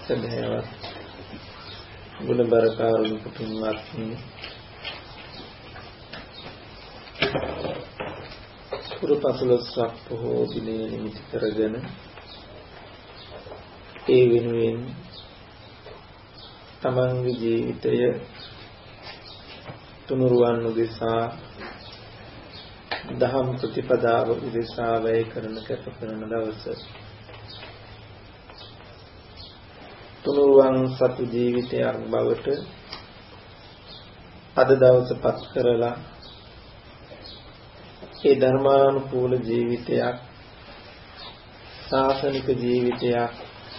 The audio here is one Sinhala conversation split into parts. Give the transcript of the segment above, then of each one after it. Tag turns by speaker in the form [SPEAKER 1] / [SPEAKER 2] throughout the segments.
[SPEAKER 1] සදහවත් ගුණබර කාරුණික පින්වත්නි, පුරපසළොස්වක පොහෝ දිනය නිමිති කරගෙන ඒ වෙනුවෙන් තමන්ගේ ජීවිතය තුනුරුවන් උදෙසා දහම් ප්‍රතිපදාව උදෙසා වැය කරන කැප කරන දවස. තුනුරුවන් සතු ජීවිතයක් බවට අද දවස පත් කරලා ඒ ධර්මානුකූල ජීවිතයක්, ශාසනික ජීවිතයක්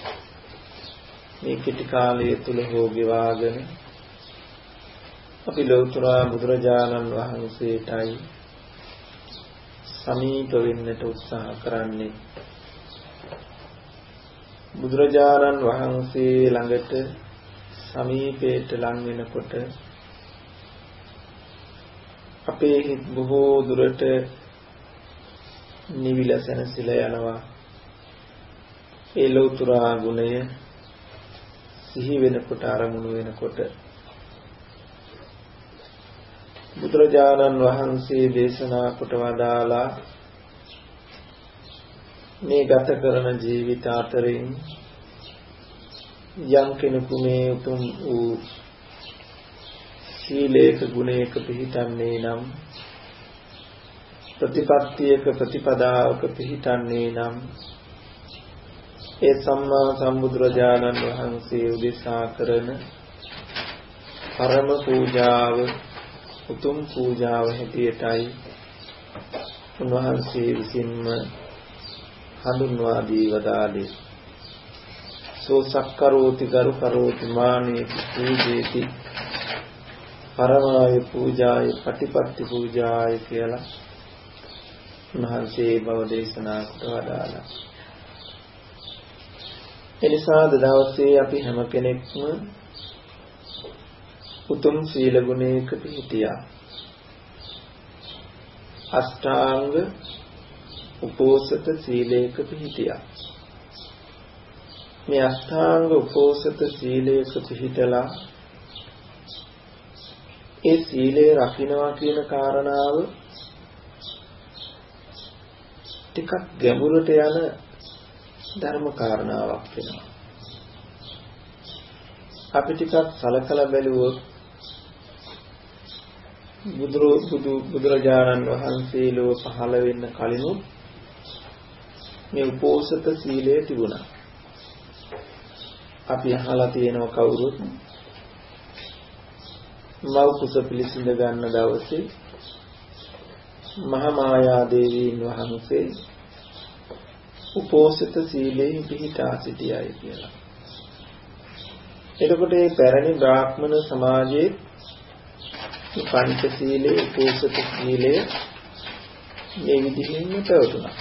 [SPEAKER 1] මේ කෙටි කාලය තුල හෝ ගෙවාගෙන අපි ලෞතර බුදුරජාණන් වහන්සේටයි සමීප වෙන්නට උත්සාහ කරන්නේ. බුදුරජාණන් වහන්සේ ළඟට සමීපයට ලං වෙනකොට අපේ හිත බොහෝ දුරට නිවිලා සැනසීලා යනවා. ඒ ලෞතර ගුණය සිහි වෙනකොට, අරමුණු වෙනකොට බුදුරජාණන් වහන්සේ දේශනා කොට වදාලා මේ ගත කරන ජීවිත අතරින් යම් කෙනෙකු මේ උතුම් වූ සීලේක ගුණයක පිහිටන්නේ නම්, ප්‍රතිපත්තියක ප්‍රතිපදාවක පිහිටන්නේ නම්, ඒ සම්මා සම්බුදුරජාණන් වහන්සේ උදෙසා කරන පරම පූජාව, උතුම් පූජාව හැටියටයි උන්වහන්සේ විසින්ම හඳුන්වා දී වදාළේ. සෝ සක්කරෝති ගරු කරෝති මානේති පූජේති පරමාය පූජාය පටිපත්ති පූජාය කියලා උන්වහන්සේ බව දේශනා කොට වදාළා. එනිසා දවසේ අපි හැම කෙනෙක්ම උතුම් සීල ගුණයක පිහිටියා. අෂ්ටාංග උපෝසත සීලයක පිහිටියා. මේ අෂ්ටාංග උපෝසත සීලයක පිහිටලා ඒ සීලය රකින්නවා කියන කාරණාව ටිකක් ගැඹුරට යන ධර්ම කාරණාවක් වෙනවා. අපි ටිකක් සලකලා බැලුවොත් බුදුරජාණන් වහන්සේ ලෝ පහළ වෙන්න කලිනුත් මේ උපෝසත සීලය තිබුණා. අපි අහලා තියෙනවා කවුරුත් මව් කුස පිළිසිඳ ගන්න දවසේ මහා මායා දේවීන් වහන්සේ උපෝසත සීලයෙන් පිහිටා සිටියයි කියලා. එතකොට මේ පැරණි බ්‍රාහ්මණ සමාජයේ පංච සීලේ, උපෝසත සීලය මේ විදිහින්ම පැවතුණා.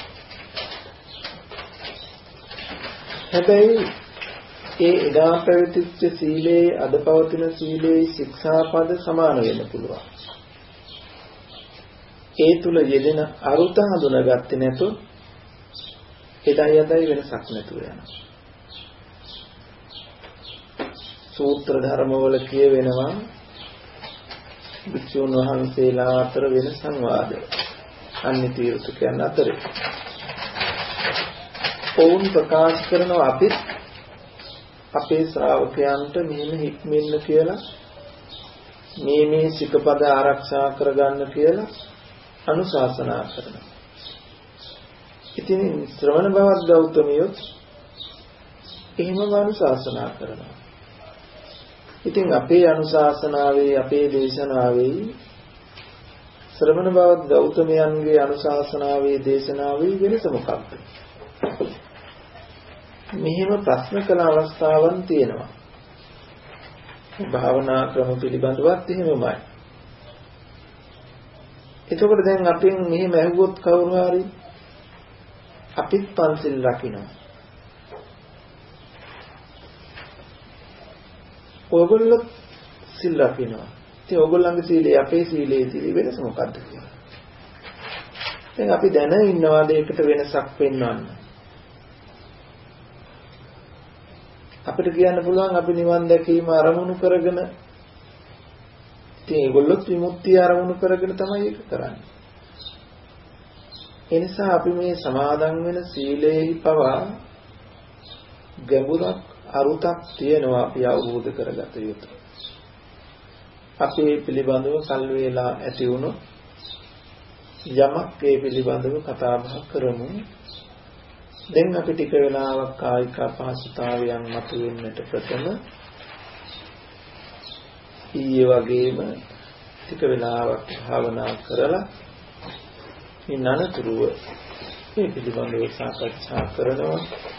[SPEAKER 1] හැබැයි ඒ එදා පැවතිච්ච සීලේ අද පවතින සීලේ ශික්ෂාපද සමාන වෙන්න පුළුවන්. ඒ තුල යෙදෙන අරුත හඳුනාගත්තේ නැතොත් එදා යදයි වෙනසක් නැතුව යනවා. සූත්‍ර ධර්මවල කියවෙනවා භික්ෂුන් වහන්සේලා අතර වෙන සංවාද අන්‍ය තීර්ථකයන් අතර. ඔවුන් ප්‍රකාශ කරනවා අපිත් අපේ ශ්‍රාවකයන්ට මෙහෙම හික්මෙන්න කියලා, මේ සිකපද ආරක්ෂා කරගන්න කියලා අනුශාසනා කරනවා. ඉතින් ශ්‍රවණ බවත් ගෞතමියොත් එහෙමම අනුශාසනා කරනවා. ඉතින් අපේ අනුශාසනාවේ, අපේ දේශනාවේ, ශ්‍රවණ බවත් ගෞතමයන්ගේ අනුශාසනාවේ, දේශනාවේ වෙනස මොකක්ද? මෙහෙම ප්‍රශ්න කළ අවස්ථාවන් තියෙනවා. භාවනා ක්‍රම පිළිබඳවත් එහෙමමයි. එතකොට දැන් අපෙන් මෙහෙම ඇහුවොත් කවුරු හරි අපිත් පන්සිල් රකින්නවා. ඔයගොල්ලෝ සිල් රකින්නවා. ඉතින් ඔයගොල්ලන්ගේ සීලය අපේ සීලයේ සීලය වෙනස මොකක්ද කියලා. දැන් අපි දැන ඉන්නවා දෙයකට වෙනසක් පෙන්වන්න. අපිට කියන්න පුළුවන් අපි නිවන් දැකීම අරමුණු කරගෙන ඉතින් ඒගොල්ලොත් විමුක්තිය අරමුණු කරගෙන තමයි ඒක කරන්නේ. ඒ නිසා අපි මේ සමාදන් වෙන සීලේහි පවා ගැඹුරක් අරුතක් තියෙනවා අපි අවබෝධ කරගත යුතුයි. අපි මේ පිළිබඳව කල් වේලා ඇති වුණොත් යමක් ඒ පිළිබඳව කතා බහ කරමු. දැන් අපි ටික වෙලාවක් කායික අපහසුතාවයන් මතුවෙන්නට ප්‍රථම ඊයේ වගේම ටික වෙලාවක් භාවනා කරලා ඉන්න අනතුරුව මේ පිළිබඳව සාකච්ඡා කරනවා.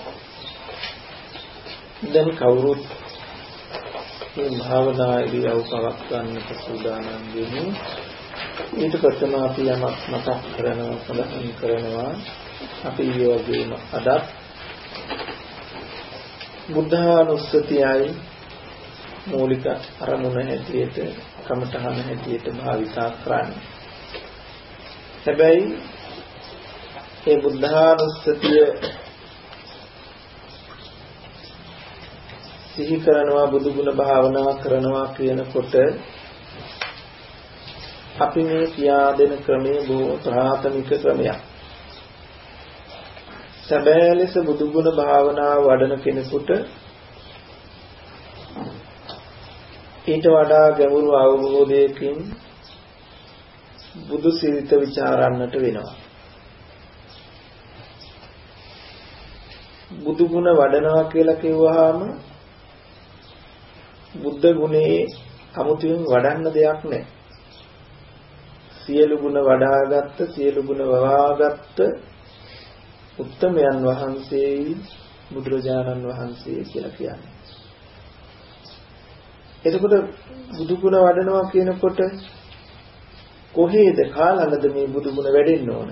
[SPEAKER 1] දැන් කවුරුත් මේ භාවනා ඉරියව් පවත්වන්නට සූදානම් වෙමු. ඊට ප්‍රථම අපි යමක් මතක් කරනවා සඳහන් කරනවා. අපි ඊයේ වගේම අදත් බුද්ධානුස්සතියයි මූලික අරමුණ හැටියට කමඨහන හැටියට භාවිතා කරන්නේ. හැබැයි මේ බුද්ධානුස්සතිය සිහි කරනවා බුදුගුණ භාවනා කරනවා කියනකොට අපි මේ කියා දෙන ක්‍රමයේ බොහෝ ප්‍රාථමික ක්‍රමයක්. සැබෑ ලෙස බුදුගුණ භාවනා වඩන කෙනෙකුට ඊට වඩා ගැඹුරු අවබෝධයකින් බුදු සිරිත ਵਿਚාරන්නට වෙනවා. බුදුගුණ වඩනවා කියලා කිව්වහම බුද්ධ ගුණේ අමුතුවෙන් වඩන්න දෙයක් නැහැ. සියලු ගුණ වඩාගත්ත සියලු ගුණ වවාගත්ත උත්තමයන් වහන්සේයි බුදුරජාණන් වහන්සේ කියලා කියන්නේ. එතකොට බුදු ගුණ වඩනවා කියනකොට කොහේද කාලඟද මේ බුදු ගුණ වැඩෙන්න ඕන?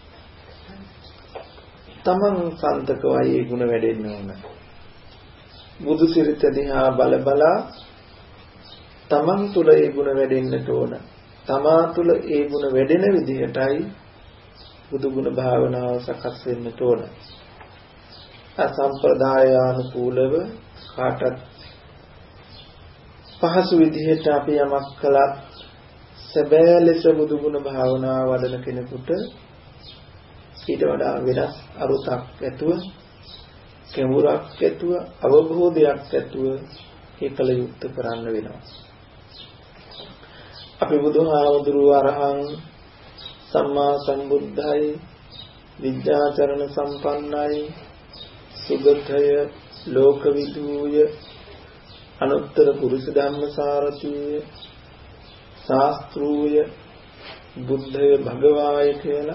[SPEAKER 1] තමන් සන්තකවයි ඒ ගුණ වැඩෙන්න ඕන. බුදු සිරිත දිහා බල බලා තමන් තුල ඒ ගුණ වැඩෙන්නට ඕන. තමා තුල ඒ ගුණ වැඩෙන විදිහටයි බුදු ගුණ භාවනාව සකස් වෙන්නට ඕන. අසම්ප්‍රදායානුකූලව කාටත් පහසු විදිහට අපි යමක් කළත් සැබෑ ලෙස බුදු ගුණ භාවනාව වඩන කෙනෙකුට ඊට වඩා වෙනස් අරුතක් ඇතුව කෙමුරක් ඇතුව අවබෝධයක් ඇතුව ඒකල යුක්ත කරන්න වෙනවා. අපි බුදුහාමුදුරුවෝ අරහං සම්මා සම්බුද්ධයි විද්‍යාචරණ සම්පන්නයි සුගතය ලෝකවිදූය අනුත්තර පුරුෂ ධම්මසාරතිය ශාස්ත්‍රූය බුද්ධය භගවාය කියලා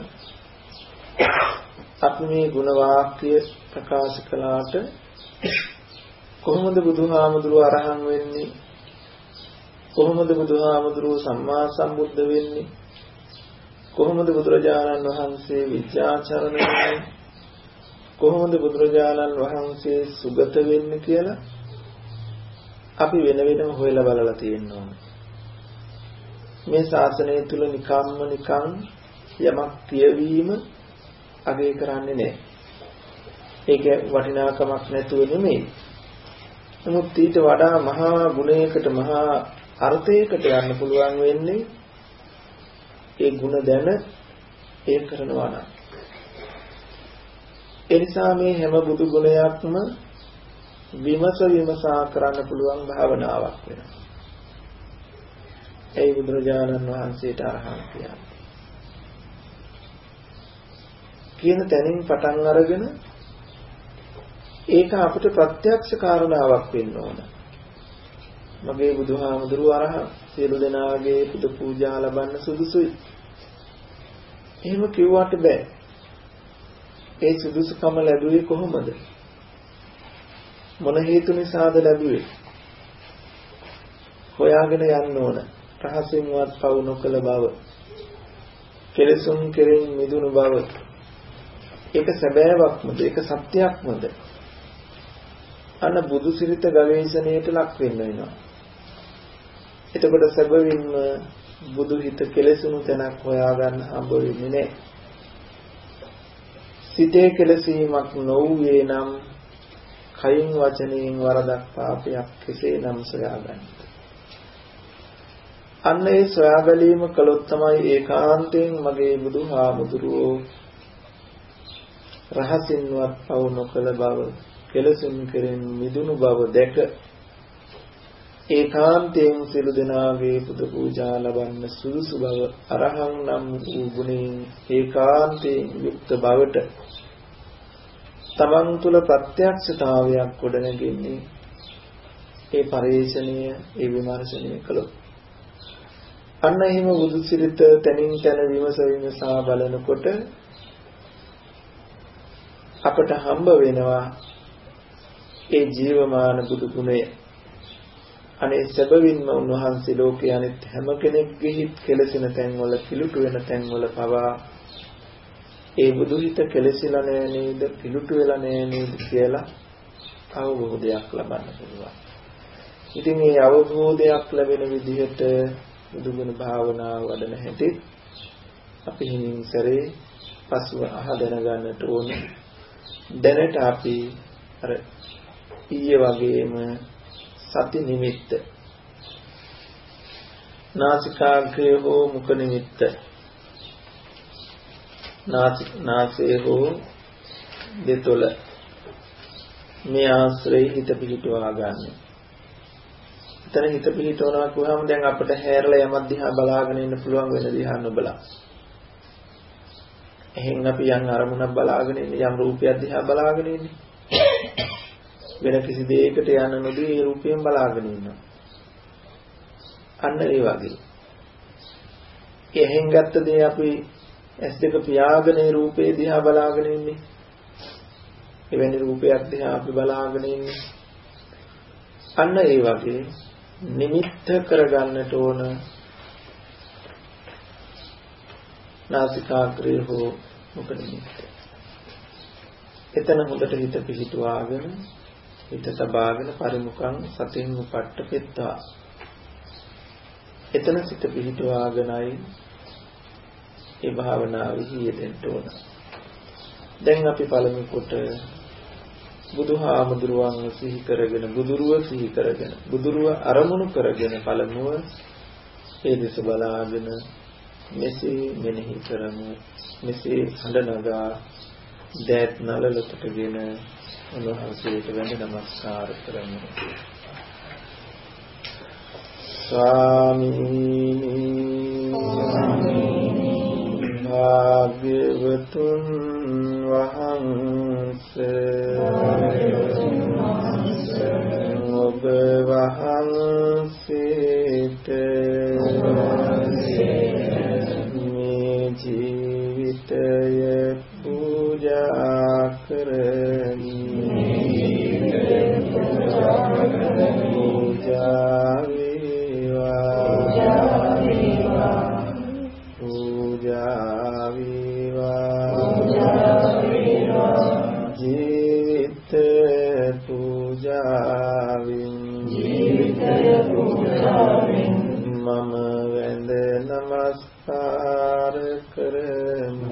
[SPEAKER 1] අපි මේ ගුණ වාක්‍ය ප්‍රකාශ කළාට කොහොමද බුදුහාමුදුරුවෝ අරහං වෙන්නේ? කොහොමද බුදුහාමුදුරුවෝ සම්මා සම්බුද්ධ වෙන්නේ? කොහොමද බුදුරජාණන් වහන්සේ විද්‍යාචරණ වෙන්නේ? කොහොමද බුදුරජාණන් වහන්සේ සුගත වෙන්නේ කියලා අපි වෙන වෙනම හොයලා බලලා තියෙනවා. මේ ශාසනය තුල නිකම්ම නිකං යමක් කියවීම අගය කරන්නේ නැහැ. ඒක වටිනාකමක් නැතුව නෙමෙයි. නමුත් ඊට වඩා මහා ගුණයකට මහා අර්ථයකට යන්න පුළුවන් වෙන්නේ ඒ ගුණ දැන ඒ කරනවා නම්. ඒ නිසා මේ හැම බුදු ගුණයක්ම විමසා කරන්න පුළුවන් භාවනාවක් වෙනවා. ඒ බුදුරජාණන් වහන්සේට අරහං කියන්නේ. කියන තැනින් පටන් අරගෙන ඒක අපිට ප්‍රත්‍යක්ෂ කාරණාවක් වෙන්න ඕන. මගේ බුදුහාමුදුරුවෝ අරහං සියලු දෙනාගේ පුද පූජා ලබන්න සුදුසුයි. එහෙම කිව්වට බෑ. ඒ සුදුසුකම ලැබුවේ කොහොමද? මොන හේතු නිසාද ලැබුවේ? හොයාගෙන යන්න ඕන. රහසින්වත් පවු නොකළ බව, කෙලෙසුන් කෙරෙන් මිදුණු බව, ඒක සැබෑවක්මද? ඒක සත්‍යයක්මද? අන්න බුදු සිරිත ගවේෂණයට ලක් වෙන්න වෙනවා. එතකොට සැබවින්ම බුදු හිත කෙලෙසුණු තැනක් හොයාගන්න හම්බ වෙන්නේ නැහැ. සිතේ කෙලසීමක් නොවුවේ නම් කයින් වචනයෙන් වරදක් පාපයක් කෙසේනම් සොයාගන්නද? අන්න ඒ සොයා බැලීම කළොත් තමයි ඒකාන්තයෙන් මගේ බුදුහාමුදුරුවෝ රහසින්වත් පවු නොකළ බව, කෙලසුන් කෙරෙන් මිදුණු බව දැක ඒකාන්තයෙන් සිළු දෙනාගේ පුද පූජා ලබන්න සුදුසු බව අරහං නම් වූ ගුණයෙන් ඒකාන්තයෙන් යුක්ත බවට තමන් තුළ ප්‍රත්‍යක්ෂතාවයක් ගොඩනැගෙන්නේ ඒ පරිශ්‍රණය, ඒ විමර්ශනය කළොත්. අන්න එහෙම බුදු සිරිත තනින් තන විමසා බලනකොට අපට හම්බ වෙනවා ඒ ජීවමාන බුදු ගුණය. අනේ සැබවින්ම උන්වහන්සේ ලෝකයේ අනිත් හැම කෙනෙක්ගේ හිත් කෙලසෙන තැන්වල, පිළිටු වෙන තැන්වල පවා ඒ බුදු හිත කෙලසිලා නෑ නේද, පිළිටු වෙලා නෑ නේද කියලා අවබෝධයක් ලබන්න පුළුවන්. ඉතින් මේ අවබෝධයක් ලැබෙන විදිහට බුදුගුණ භාවනාව වඩන හැටි අපි හිමින් සැරේ පසුව අහගෙන ගන්නට ඕනේ. දැනට අපි අර ඊයේ වගේම සති නිමිත්ත, නාසිකාග්‍රය හෝ මුඛ නිමිත්ත, නාසය හෝ දෙතොල මේ ආශ්‍රේ හිත පිහිටවා ගන්න. එතන හිත පිහිටවනවා කියවම දැන් අපිට හැරලා යමක් දිහා බලාගෙන ඉන්න පුළුවන් වෙන දිහා නොබලා. එහෙන් අපි යම් අරමුණක් බලාගෙන ඉන්නේ, යම් රූපයක් දිහා බලාගෙන ඉන්නේ. වෙන කිසි දෙයකට යන නොදී ඒ රූපයෙන් බලාගෙන ඉන්නවා. අන්න ඒ වගේ. එහෙන් ගත්ත දේ අපි S2 පියාගෙන ඒ රූපේ දිහා බලාගෙන ඉන්නේ. එවැනි රූපයක් දිහා අපි බලාගෙන ඉන්නේ. අන්න ඒ වගේ නිමිත්ත කරගන්නට ඕන නාසිකාග්‍රය හෝ මුඛ නිමිත්ත. එතන හොඳට හිත පිහිටුවාගෙන හිත තබාගෙන පරිමුඛං සතින් උපට්ඨපෙත්තා. එතන සිත පිහිටුවාගෙනයි ඒ භාවනාවෙහි යෙදෙන්න ඕන. දැන් අපි පළමු කොට බුදුහාමුදුරුවන් සිහි කරගෙන, බුදුරුව සිහි කරගෙන, බුදුරුව අරමුණු කරගෙන පළමුව ඒ දෙස බලාගෙන මෙසේ මෙනෙහි කරමු. මෙසේ හඬ නගා දෑත් නළලටගෙන උන්වහන්සේට වැඳ නමස්කාර කරමු. ස්වාමීනි භාග්‍යවතුන් වහන්සේ, ඔබ වහන්සේට මේ ජීවිතය පූජා කරමි. පූජා මම වැඳ නමස්කාර කරමි.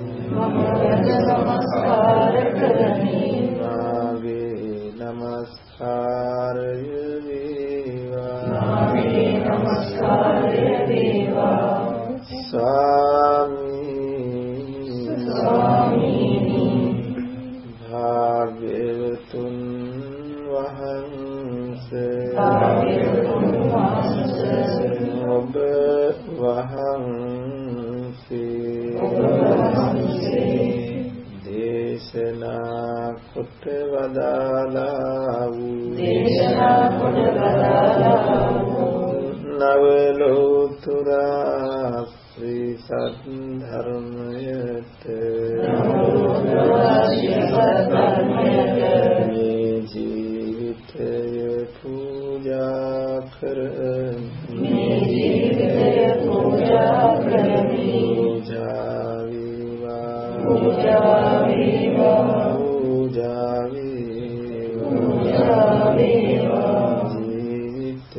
[SPEAKER 1] මාගේ නමස්කාරය වේවා. ස්වාමීනි භාග්‍යවතුන් වහන්සේ, ඔබ වහන්සේ දේශනා කොට වදාළා වූ නව ලෝතුරා ශ්‍රී සද්ධර්මයට මේ ජීවිතය පූජා කරමි. පූජා වේවා. ජීවිත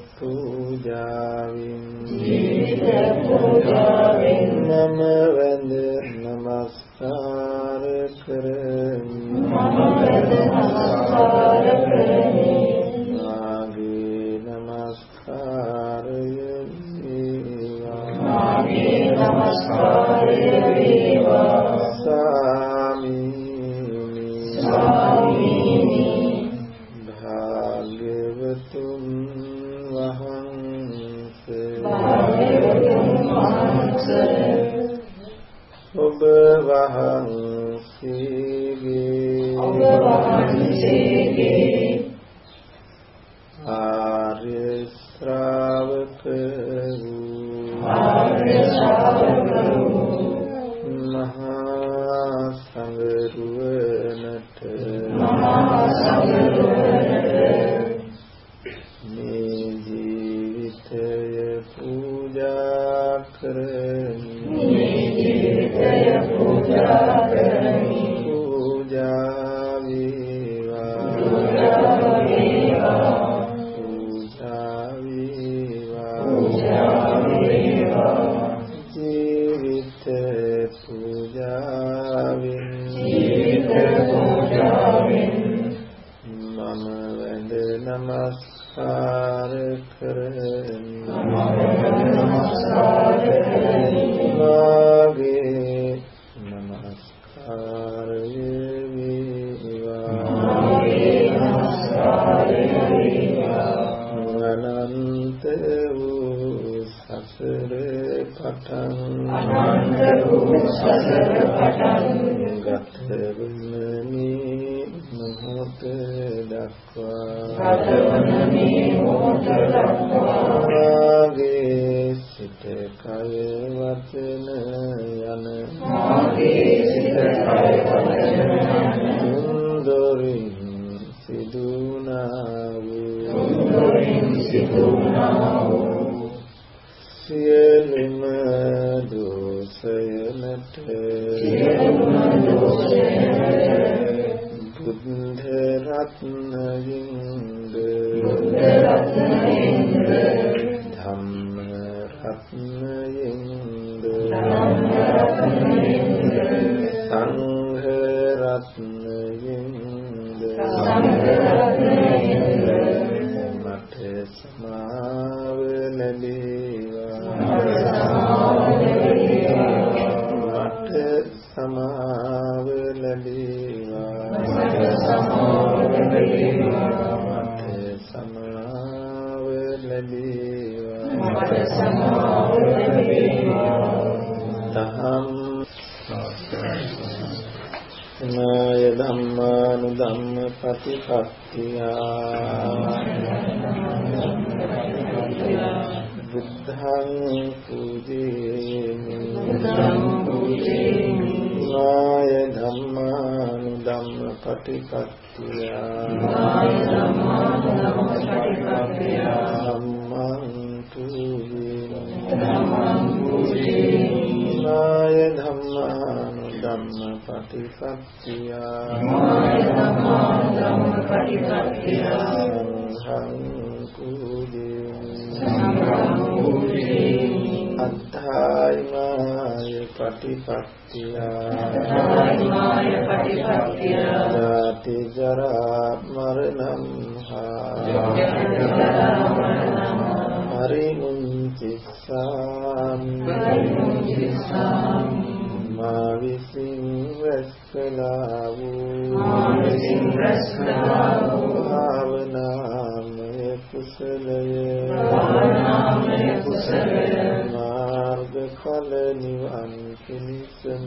[SPEAKER 1] පූජාවෙන් මම වැඳ නමස්කාර කරමි. ආර්ය ශ්‍රාවක මහා සංඝරුවනට මේ ජීවිතය පූජා කරමි පූජා නමස්කාර කරමි මාගේ නමස්කාරය වේවා අනන්ත වූ සසර පටන් ගත වුනි මොහොත දක්වා මාගේ සිත කය වචන යන තුන්දොරින් සිදුනා වූ සියලුම දෝෂයනට බුද්ධ රත්නයින්ද ධම්ම රත්නයින්ද සංඝ රත්නයින්ද මට සමාව ලැබේවා මට සමාව නාය ධම්මානුධම්ම පටිපත්තියා බුද්ධං පූජේමි නාය ධම්මානුධම්ම පටිපත්තියා ධම්මං පූජේමි නාය ධම්මානුධම්ම පටිපත්තියා සංඝං පූජේමි අත්ථායිමාය පටිපත්තියා ජාති ජරා මරණං පරිමුංචිස්සාමි මා විසින් රැස්කලා වූ භාවනාමය කුසලය මාර්ගඵල නිවන් පිණිසම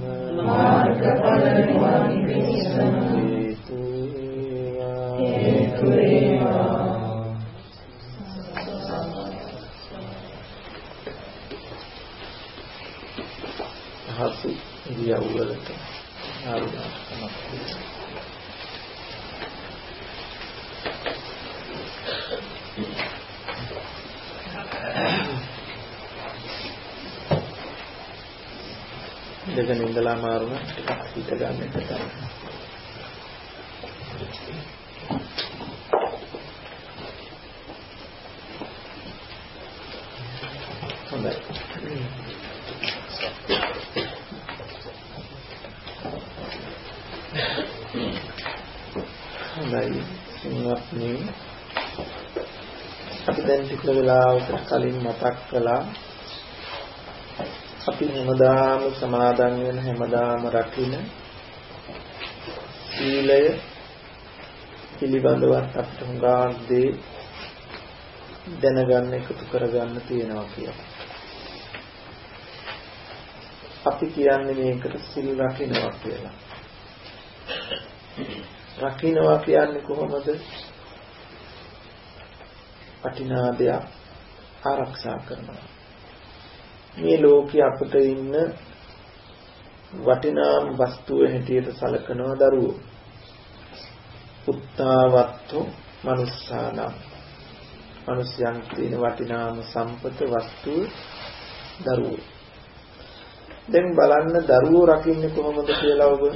[SPEAKER 1] හේතු වේවා. හසු ඉරියව්වලට ආරම්භ දෙකෙන් ඉඳලා මාරුන ටිකක් හිත ගන්න එක තමයි. හොඳයි. හොඳයි. සිංහප්නි අපි දැන් ටික වෙලාවකට කලින් මතක් කළා අපි හැමදාම සමාදන් වෙන හැමදාම රකින්න සීලය පිළිබඳවත් අපිට හුඟක් දේ දැනගන්න එකතු කරගන්න තියෙනවා කියලා. අපි කියන්නේ මේකට සිල් රකින්නවා කියලා. රකින්නවා කියන්නේ කොහොමද? වටිනා දෙයක් ආරක්ෂා කරනවා. මේ ලෝකයේ අපිට ඉන්න වටිනාම වස්තුව හැටියට සලකනවා දරුවෝ. උත්තාවත්තු මනුස්සානම්. මනුෂ්‍යයන් තියෙන වටිනාම සම්පත වස්තුව දරුවෝ. දැන් බලන්න දරුවෝ රකින්නේ කොහොමද කියලා ඔබ.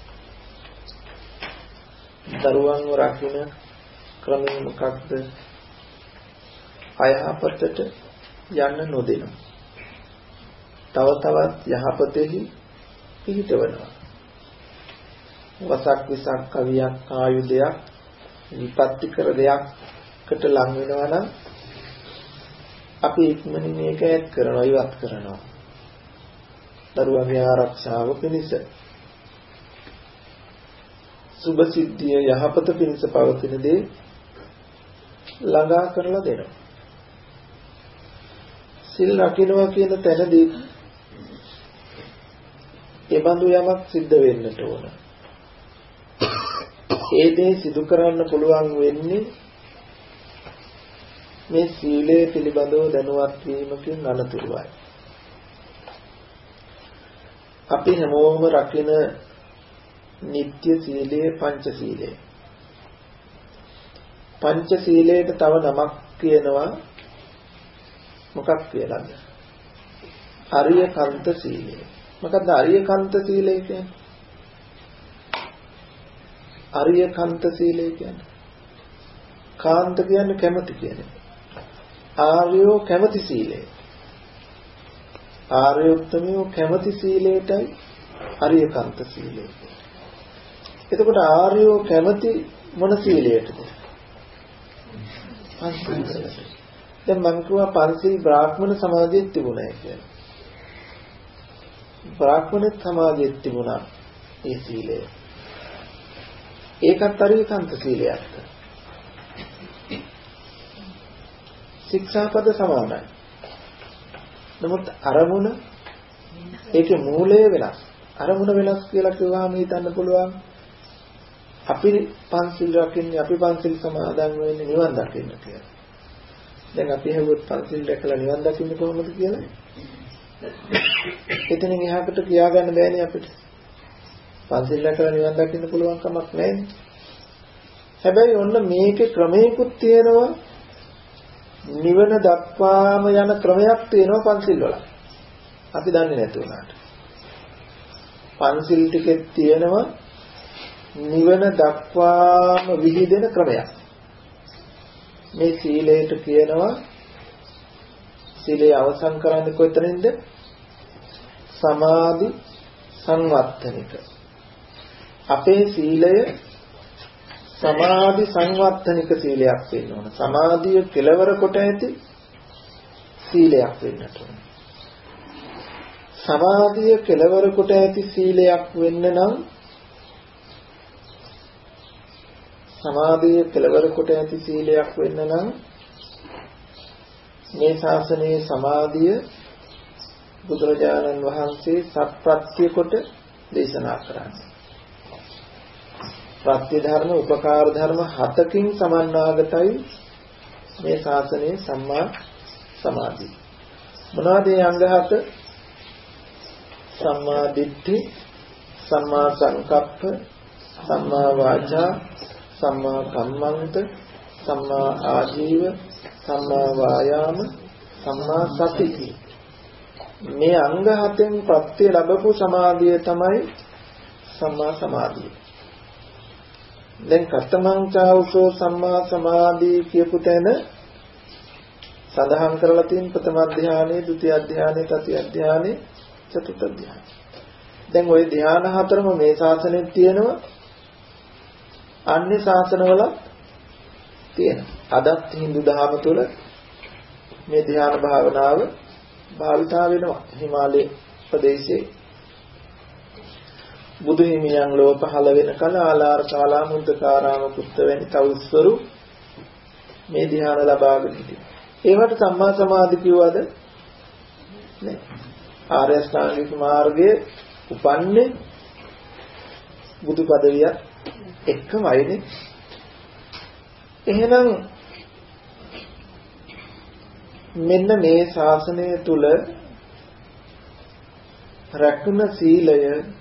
[SPEAKER 1] දරුවන්ව රකින්න ක්‍රමය මොකක්ද? අයහපතට යන්න නොදෙනවා. තව තවත් යහපතෙහි පිහිටවනවා. වසක් විසක් කවියක් ආයුධයක් විපත්ති කර දෙයක්කට ලං වෙනවා නම් අපි ඉක්මනින් මේක ඈඩ් කරනවා, ඉවත් කරනවා. දරුවන්ගේ ආරක්ෂාව පිණිස, සුභ සිද්ධිය යහපත පිණිස පවතින දේ ළඟා කරලා දෙනවා. සිල් රකින්නවා කියන තැනදී ඒ බඳු යමක් සිද්ධ වෙන්නට ඕන. ඒ දේ සිදු කරන්න පුළුවන් වෙන්නේ මේ සීලය පිළිබඳව දැනුවත් වීමකින් අනතුරුයි. අපි හැමෝම රකින නිත්‍ය සීලය පංච සීලය. පංච සීලයට තව නමක් කියනවා. මොකක් කියලාද? අරියකන්ත සීලය. මොකක්ද අරියකන්ත සීලය කියන්නේ? අරියකන්ත සීලය කියන්නේ කාන්ත කියන්නේ කැමති කියන්නේ. ආර්යෝ කැමති සීලය. ආර්යෝත්තමයෝ කැමති සීලයටයි අරියකන්ත සීලය. එතකොට ආර්යෝ කැමති මොන සීලයටද? පංචශීලයට. දැන් මම කියවා පංචශීල බ්‍රාහ්මණ සමාධියක් තිබුණා කියලා. බ්‍රාහ්මණ සමාධියක් තිබුණා ඒ සීලය. ඒකත් අරියකන්ත සීලයක්. ශික්ෂාපද සමානයි. නමුත් අරමුණ ඒකේ මූලය වෙනස්. අරමුණ වෙනස් කියලා කිව්වම හිතන්න පුළුවන් අපි පංචශීල රකින්නේ, අපි පංචශීල සමාදන් වෙන්නේ නිවන් දකින්න කියලා. දැන් අපි හවුවත් පංචශීල රැකලා නිවන් දකින්න කොහොමද කියලා? එතනින් එහාකට කියා ගන්න බෑනේ අපිට. පංචශීල රැකලා නිවන් දකින්න පුළුවන් කමක් නැහැනේ. හැබැයි ඔන්න මේකේ ක්‍රමයකුත් තියෙනවා. නිවන දක්වාම යන ක්‍රමයක් තියෙනවා පංචශීල වල. අපි දන්නේ නැති වුණාට. පංචශීල ටිකේ තියෙනවා නිවන දක්වාම විහිදෙන ක්‍රමයක්. මේ සීලයට කියනවා සීලය අවසන් කරන්නේ කොතනින්ද? සමාධි සංවත්තනික. අපේ සීලය සමාධි සංවත්තනික සීලයක් වෙන්න ඕන. සමාධිය කෙලවර කොට ඇති සීලයක් වෙන්නට ඕන. සමාධිය කෙලවර කොට ඇති සීලයක් වෙන්න නම් සමාධිය කෙලවර කොට ඇති සීලයක් වෙන්න නම් මේ ශාසනයේ සමාධිය බුදුරජාණන් වහන්සේ සත්‍යප්‍රත්‍ය කොට දේශනා කරන්නේ. ප්‍රත්‍ය ධර්ම, උපකාර ධර්ම 7කින් සමන්නාගතයි මේ ශාසනයේ සම්මා සමාධිය. මොනවාද මේ අංග 7? සම්මා දිට්ඨි, සම්මා සංකප්ප, සම්මා වාචා, සම්මා කම්මන්ත, සම්මා ආජීව, සම්මා වායාම, සම්මා සති. මේ අංග 7න් ප්‍රත්‍ය ලැබපු සමාධිය තමයි සම්මා සමාධිය. දැන් කතමං චාවසෝ සම්මා සමාධි කියපු තැන සඳහන් කරලා තියෙන ප්‍රථම ධානයේ, ဒုတိ ධානයේ, තෘතිය ධානයේ, චතුර්ථ ධානයේ. දැන් ওই ධාන හතරම මේ ශාසනයේ තියෙනවා. අන්‍ය ශාසනවල තියෙනවා. අදත් Hindu දහම තුළ මේ ධ්‍යාන භාවනාව භාවිතා වෙනවා. හිමාලය ප්‍රදේශයේ බුදු හිමියන් ලෝක පහළ වෙන කල ආලාර කාලා මුද්දකාරාම පුත්ත වැනි තවුස්වරු මේ ධ්‍යාන ලබාගෙන සිටිනවා. ඒවට සම්මා සමාධි කිව්වද? නෑ. ආර්ය අෂ්ටාංගික මාර්ගයේ උපන්නේ බුදු පදවිය එකමයිනේ. එහෙනම් මෙන්න මේ ශාසනය තුල රැකුණ සීලය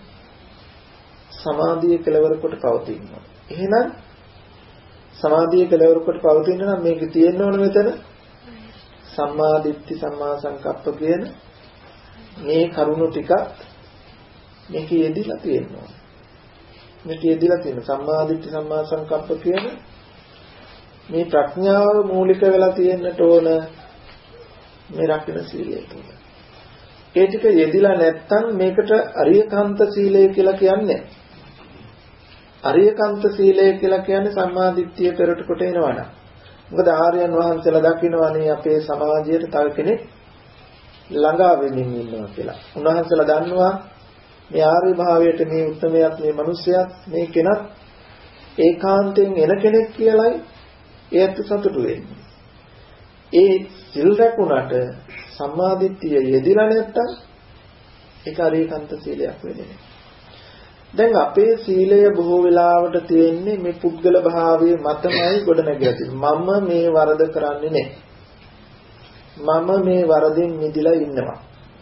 [SPEAKER 1] සමාධිය කෙලවර කොට පවතිනවා. එහෙනම් සමාධිය කෙලවර කොට පවතින නම් මේක තියෙන්න ඕන මෙතන සම්මා දිට්ඨි සම්මා සංකප්ප කියන මේ කරුණු ටිකක් මේක යෙදිලා තියෙනවා. මේක යෙදිලා තියෙන සම්මා දිට්ඨි සම්මා සංකප්ප කියන මේ ප්‍රඥාව මූලික වෙලා තියෙන්නට ඕන මේ රකින්න සීලය තුල. ඒ ටික යෙදිලා නැත්තම් මේකට අරියකාන්ත සීලය කියලා කියන්නේ. අරියකාන්ත සීලය කියලා කියන්නේ සම්මා දිට්ඨිය පෙරට කොට එනවනම්. මොකද ආර්යයන් වහන්සේලා දකින්නවනේ අපේ සමාජයට තව කෙනෙක් ළඟා වෙමින් ඉන්නවා කියලා. උන්වහන්සේලා දන්නවා මේ ආර්ය භාවයට මේ උත්මයත් මේ මිනිසයාත් මේ කෙනත් ඒකාන්තයෙන් එන කෙනෙක් කියලායි ඒත් සතුටු වෙන්නේ. ඒ සිල් රැකුණට සම්මාදිට්ඨිය යෙදිලා නැත්තම් ඒක අරියකාන්ත සීලයක් වෙන්නේ නැහැ. දැන් අපේ සීලය බොහෝ වෙලාවට තියෙන්නේ මේ පුද්ගල භාවයේ මතමයි ගොඩනැගලා තියෙන්නේ. මම මේ වරද කරන්නේ නැහැ. මම මේ වරදින් මිදලා ඉන්නවා.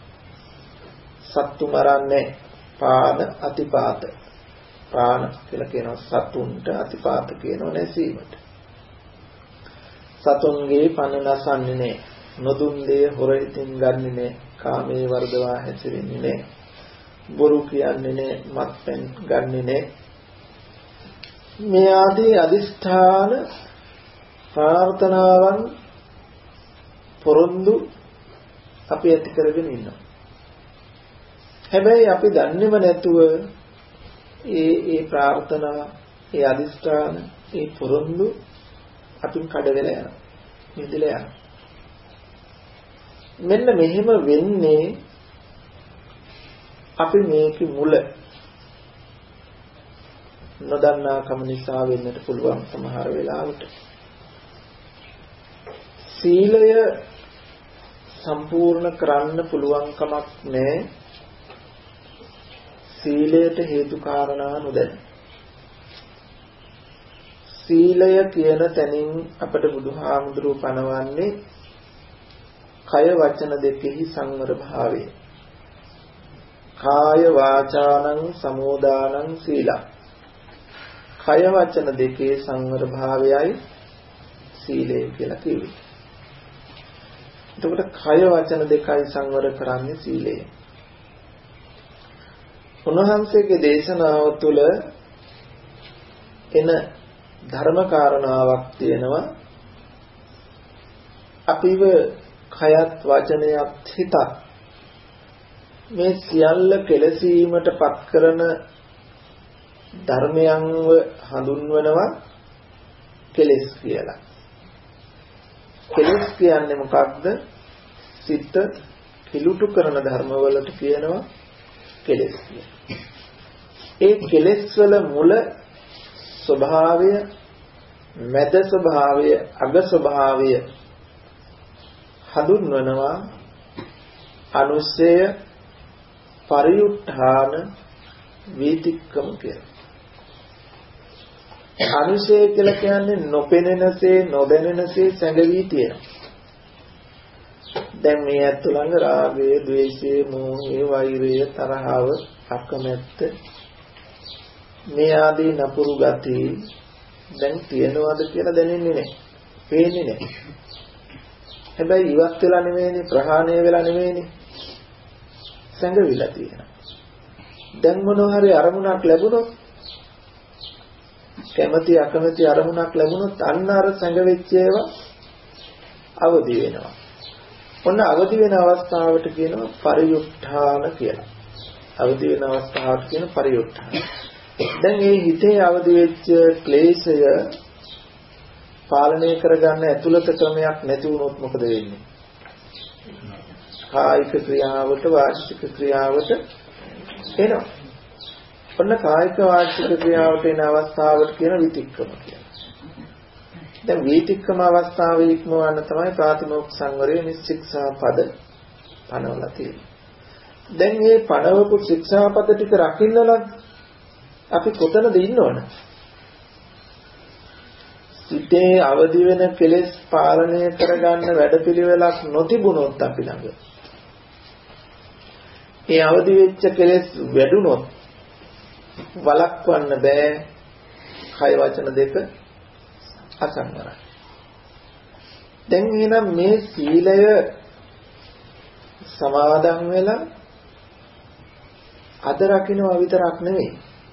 [SPEAKER 1] සත්තු මරන්නේ පාන අතිපාත. පාන කියලා කියනවා සතුන්ට අතිපාත කියනවා නැසීමට. සතුන්ගේ පන නසන්නේ නැහැ. නොදුන් දේ හොරින් ගන්නෙ නැහැ. කාමයේ වර්ධවා හැසිරෙන්නේ නැහැ. බොරු කියන්නේ නැහැ. මත්පැන් ගන්නෙ නැහැ. මේ ආදී අදිෂ්ඨාන ප්‍රාර්ථනාවන් පොරොන්දු අපි ඇති කරගෙන ඉන්නවා. හැබැයි අපි දන්නේම නැතුව ඒ ප්‍රාර්ථනා, ඒ අදිෂ්ඨාන, ඒ පොරොන්දු අපින් කඩ වෙලා යනවා. මිදලා යනවා. මෙන්න මෙහෙම වෙන්නේ අපි මේකේ මුල නොදන්නාකම නිසා වෙන්නට පුළුවන් සමහර වෙලාවට. සීලය සම්පූර්ණ කරන්න පුළුවන් කමක් නැහැ. සීලයට හේතු කාරණා නොදැන. සීලය කියන තැනින් අපට බුදුහාමුදුරුවෝ පනවන්නේ කය වචන දෙකෙහි සංවර භාවය. කාය වාචානං සමෝදානං සීලං. කය වචන දෙකේ සංවර භාවයයි සීලය කියලා කිව්වේ. එතකොට කය වචන දෙකයි සංවර කරන්නේ සීලය. උන්වහන්සේගේ දේශනාව තුළ එන ධර්ම කාරණාවක් තියෙනවා. අපිව කයත් වචනයත් හිතත් මේ සියල්ල කෙලසීමට පත් කරන ධර්මයන්ව හඳුන්වනවා කෙලස් කියලා. කෙලස් කියන්නේ මොකක්ද? සිත කිලුටු කරන ධර්මවලට කියනවා කෙලස් කියලා. ඒ කෙලස් වල මුල ස්වභාවය, මැද ස්වභාවය, අග ස්වභාවය හඳුන්වනවා අනුස්සය, පරිඋත්ථාන, වීතික්කම කියලා. අනුස්සය කියලා කියන්නේ නොපෙනෙනසේ, නොදැනෙනසේ සැඟවී තියෙනවා. දැන් මේ ඇත්ත ළඟ රාගය, ද්වේෂය, මෝහය, වෛරය, තරහව, අකමැත්ත මේ ආදී නපුරු ගති දැන් තියනවාද කියලා දැනෙන්නේ නැහැ. පේන්නේ නැහැ. හැබැයි ඉවත් වෙලා නෙවෙයිනේ, ප්‍රහාණය වෙලා නෙවෙයිනේ. සංගවිලා තියෙනවා. දැන් මොනවා හරි අරමුණක් ලැබුණොත්, කැමැති අකමැති අරමුණක් ලැබුණොත් අන්න අර සංගවෙච්ච ඒවා අවදි වෙනවා. ඔන්න අවදි වෙන අවස්ථාවට කියනවා පරිඋත්ථාන කියලා. අවදි වෙන අවස්ථාවට කියන පරිඋත්ථාන. දැන් මේ හිතේ අවදි වෙච්ච ක්ලේශය පාලනය කරගන්න ඇතුළත ක්‍රමයක් නැති වුණොත් මොකද වෙන්නේ? කායික ක්‍රියාවට, වාචික ක්‍රියාවට එනවා. ඔන්න කායික වාචික ක්‍රියාවට එන අවස්ථාවට කියන විතික්කම කියලා. දැන් විතික්කම අවස්ථාවේ ඉක්මවන්න තමයි ප්‍රාතිමෝක්ඛ සංවරයේ නිශ්චික්ෂා පද පනවලා තියෙන්නේ. දැන් මේ පනවපු ශික්ෂා පද ටික රකින්න නම් අපි කොතනද ඉන්න ඕන? සිතේ අවදි වෙන කෙලෙස් පාලනය කරගන්න වැඩපිළිවෙලක් නොතිබුණොත් අපි ළඟ ඒ අවදි වෙච්ච කෙලෙස් වැඩුණොත් වළක්වන්න බෑ. කය වචන දෙක අසංවරයි. දැන් එහෙනම් මේ සීලය සමාදන් වෙලා අද රකින්නවා විතරක් නෙවෙයි.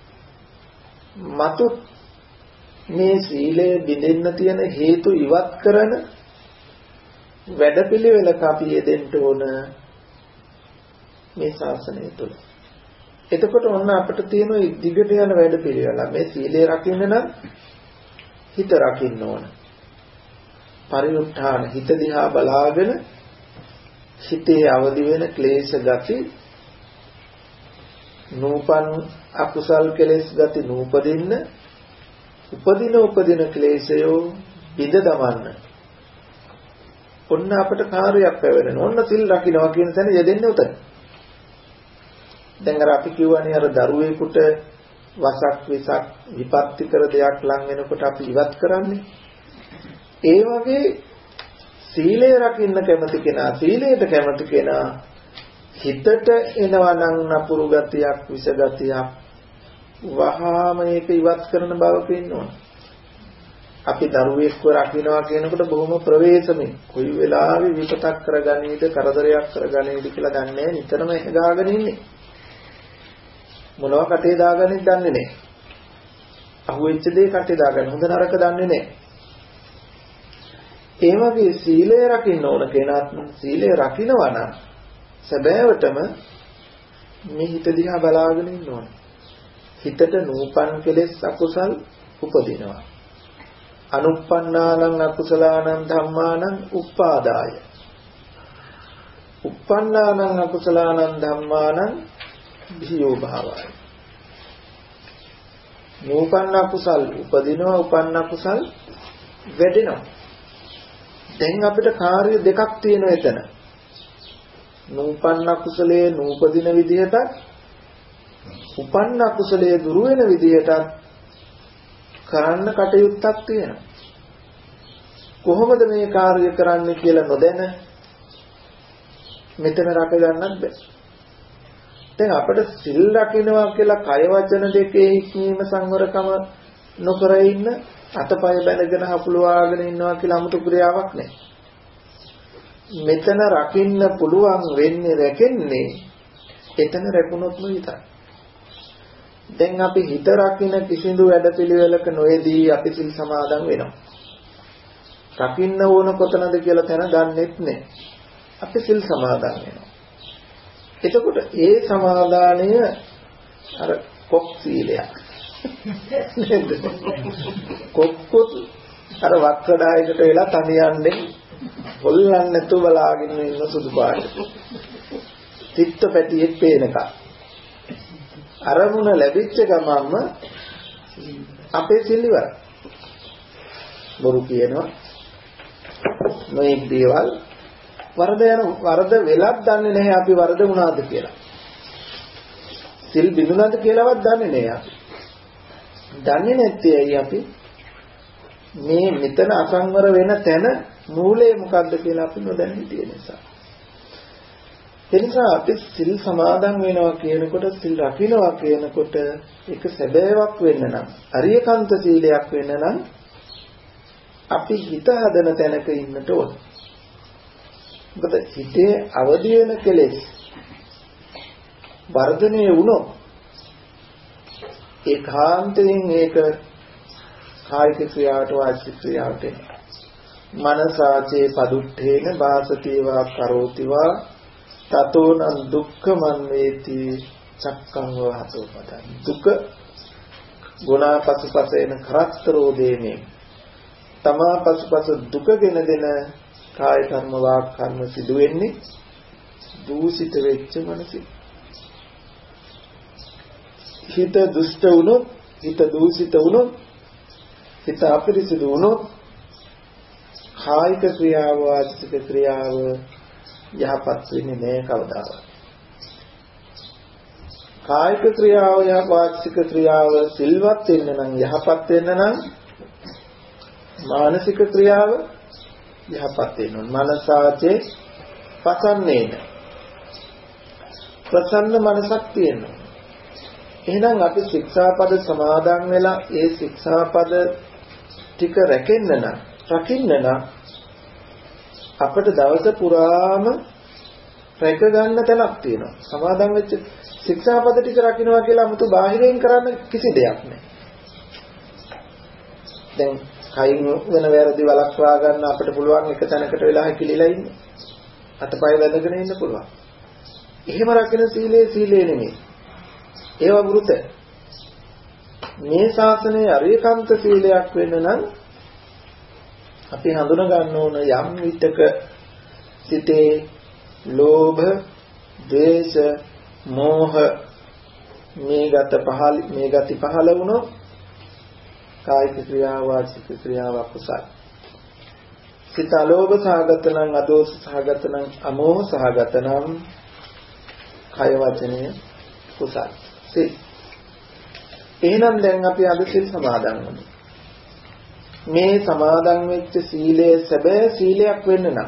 [SPEAKER 1] මතු මේ සීලය බිඳෙන්න තියෙන හේතු ඉවත් කරන වැඩපිළිවෙලක අපි යෙදෙන්න ඕන මේ ශාසනය තුළ. එතකොට ඔන්න අපිට තියෙන දිගට යන වැඩපිළිවෙල. මේ සීලය රකින්න නම් හිත රකින්න ඕන. පරිඋත්ථාන හිත දිහා බලාගෙන හිතේ අවදි වෙන ක්ලේශ ගති නූපන් අකුසල් කෙලෙස් ගති නූපදින්න උපදින ක්ලේශයෝ බිඳ දමන්න. ඔන්න අපට කාර්යයක් පැවැරෙන. ඔන්න සිල් රකින්නවා කියන තැන යෙදෙන්නේ උතන. දැන් අර අපි කියවනේ අර දරුවෙකුට වසක් විසක් විපත්ති කර දෙයක් ලං වෙනකොට අපි ඉවත් කරන්නේ. ඒ වගේ සීලය රකින්න කැමති කෙනා සීලයට කැමති කෙනා හිතට එනවා නම් නපුරු ගතියක් විස ගතියක් වහාම ඒක ඉවත් කරන බවක ඉන්නවා. අපි දරුවෙක්ව රකින්නවා කියනකොට බොහොම ප්‍රවේශමෙන් කොයි වෙලාවෙ විපතක් කරගන්නේද කරදරයක් කරගන්නේද කියලා දන්නේ නැහැ. නිතරම ගාගෙන ඉන්නේ. මොනවා කටේ දාගන්නේ දන්නේ නැහැ. අහුවෙච්ච දේ කටේ දාගන්න හොඳ නරක දන්නේ නැහැ. ඒ වගේ සීලය රකින්න ඕන කෙනාත් සීලය රකින්නවා නම් සැබෑවටම මේ හිත දිහා බලාගෙන ඉන්න ඕන. හිතට නූපන් කෙලෙස් අකුසල් උපදිනවා. අනුප්පන්නානං අකුසලානං ධම්මානං උප්පාදාය. උප්පන්නානං අකුසලානං ධම්මානං භීයෝ භාවය. නූපන්න අකුසල් උපදිනවා උපන්න අකුසල් වැඩෙනවා. දැන් අපිට කාර්ය දෙකක් තියෙනවා එතන. නූපන්න කුසලයේ නූපදින විදිහට උපන්න කුසලයේ දුරු වෙන විදිහට කරන්න කටයුත්තක් තියෙනවා. කොහොමද මේ කාර්ය කරන්නේ කියලා නොදැන මෙතන රැක ගන්නත් බෑ. දැන් අපිට සිල් රකින්නවා කියලා කය වචන දෙකේ හික්මීම සංවරකම නොකර ඉන්න අතපය බැඳගෙන හපුලවාගෙන ඉන්නවා කියලා 아무තු ක්‍රියාවක් නැහැ. මෙතන රකින්න පුළුවන් වෙන්නේ රැකෙන්නේ එතන රැකුණොත් විතරයි. දැන් අපි හිත රකින්න කිසිදු වැඩපිළිවෙලක නොයේදී අපි සිල් සමාදන් වෙනවා. රකින්න ඕන කොතනද කියලා තැන දන්නෙත් නැහැ. අපි සිල් සමාදන් වෙනවා. එතකොට ඒ සමාදානය අර කොක් සීලයක්. කොක්කොත් අර වක්කඩායකට වෙලා තනියන්නේ හොල්ලන්නේ නැතුව බලාගෙන ඉන්න සුදු පාට. තිත්ත පැටියෙක් පේනක. අරමුණ ලැබිච්ච ගමන්ම අපේ සිල් ඉවරයි. බොරු කියනවා නොඑක් දේවල් වරද වෙලක් දන්නේ නැහැ අපි වරද වුණාද කියලා. සිල් බිඳුණාද කියලාවත් දන්නේ නැහැ අපි. දන්නේ නැත්තේ ඇයි අපි මේ මෙතන අසංවර වෙන තැන මූලය මොකද්ද කියලා අපි නොදැන හිටිය නිසා. ඒ නිසා අපි සිල් සමාදන් වෙනවා කියනකොට සිල් රකින්නවා කියනකොට ඒක සැබෑවක් වෙන්න නම් අරියකන්ත සීලයක් වෙන්න නම් අපි හිත හදන තැනක ඉන්නට ඕන. මොකද හිතේ අවදි වෙන කෙලෙස් වර්ධනය වුණොත් ඒකාන්තයෙන් ඒක කායික ක්‍රියාවට වාචික ක්‍රියාවට මනසාචේ පදුට්ඨේන වාසතිවා කරෝතිවා තතෝනං දුක්ඛමන් වේති චක්කං වහතෝ පදං දුක ගුණා පසුපසේන කරත්තරෝ දේමේ තමා පසුපස දුකගෙන දෙන කාය කර්ම වාක් කර්ම සිදු වෙන්නේ දූෂිත වෙච්ච මනසින්. හිත දුෂ්ට වුණොත්, හිත දූෂිත වුණොත්, හිත අපිරිසිදු වුණොත් කායික ක්‍රියාව වාචික ක්‍රියාව යහපත් වෙන්නේ නැහැ කවදාවත්. කායික ක්‍රියාව වාචික ක්‍රියාව සිල්වත් වෙන්න නම් යහපත් වෙන්න නම් මානසික ක්‍රියාව යහපත් වෙනවා. මනසාචේ පසන්නේන. ප්‍රසන්න මනසක් තියෙනවා. එහෙනම් අපි ශික්ෂාපද සමාදන් වෙලා ඒ ශික්ෂාපද ටික රැකෙන්න නම් රකින්න නම් අපිට දවස පුරාම රැක ගන්න තැනක් තියෙනවා. සමාදන් වෙච්ච ශික්ෂාපද ටික රකින්නවා කියලා 아무තු බාහිරින් කරන්න කිසි දෙයක් නැහැ. දැන් කයින් වෙන වැරදි වළක්වා ගන්න අපිට පුළුවන් එක තැනකට වෙලා හිලිලා ඉන්න. අතපය වැදගෙන ඉන්න පුළුවන්. එහෙම රකින්න සීලේ නෙමෙයි. ඒවා වෘත. මේ ශාසනයේ අරියකාන්ත සීලයක් වෙන්න නම් අපි හඳුනා ගන්න ඕන යම් විටක සිතේ ලෝභ, ද්වේෂ, මෝහ මේ ගති පහළ වුණොත් කායික ක්‍රියාව, වාචික ක්‍රියාව අකුසල. සිත අලෝභ සහගත නම්, අදෝෂ සහගත නම්, අමෝහ සහගත නම් කය වචනය කුසල. සිල්. එහෙනම් දැන් අපි අද සිල් සමාදන් වෙනවා. මේ සමාදන් වෙච්ච සීලය සැබෑ සීලයක් වෙන්න නම්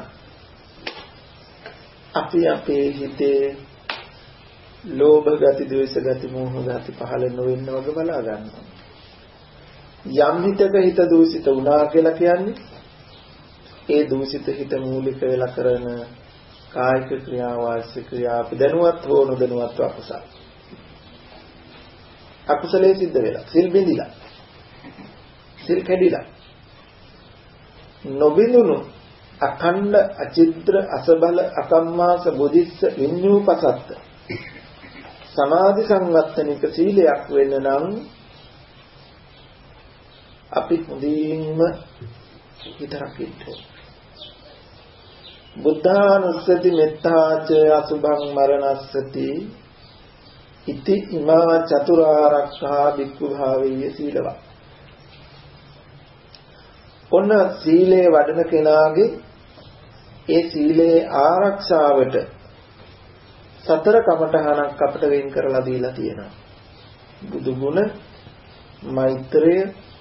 [SPEAKER 1] අපි අපේ හිතේ ලෝභ ගති, ද්වේෂ ගති, මෝහ ගති පහළ නොවෙන්න වගේ බලා ගන්නවා. යම් හිතක හිත දූෂිත වුණා කියලා කියන්නේ ඒ දූෂිත හිත මූලික වෙලා කරන කායික ක්‍රියා, වාචික ක්‍රියා අපි දැනුවත් හෝ නොදැනුවත්ව අකුසල. අකුසලයේ සිද්ධ වෙලා, සිල් බිඳිලා, සිල් කැඩිලා, නොබිඳුණු අඛණ්ඩ අචිත්‍ර අසබල අකම්මාස බුද්ධිස්ස විඤ්ඤූපසත්ත සමාධි සංවත්තනික සීලයක් වෙන්න නම් අපි මුදින්ම විතරක් ඉන්න. බුද්ධානුස්සති මෙත්තාච අසුභං මරණස්සති ඉති ඉමා චතුරාර්යක්ඛා භික්ඛු භාවීය සීලවා. ඔන්න සීලේ වඩන කෙනාගේ ඒ සීලේ ආරක්ෂාවට සතර කමඨහනක් අපිට වෙන් කරලා දීලා තියෙනවා. බුදු ගුණ, මෛත්‍රිය,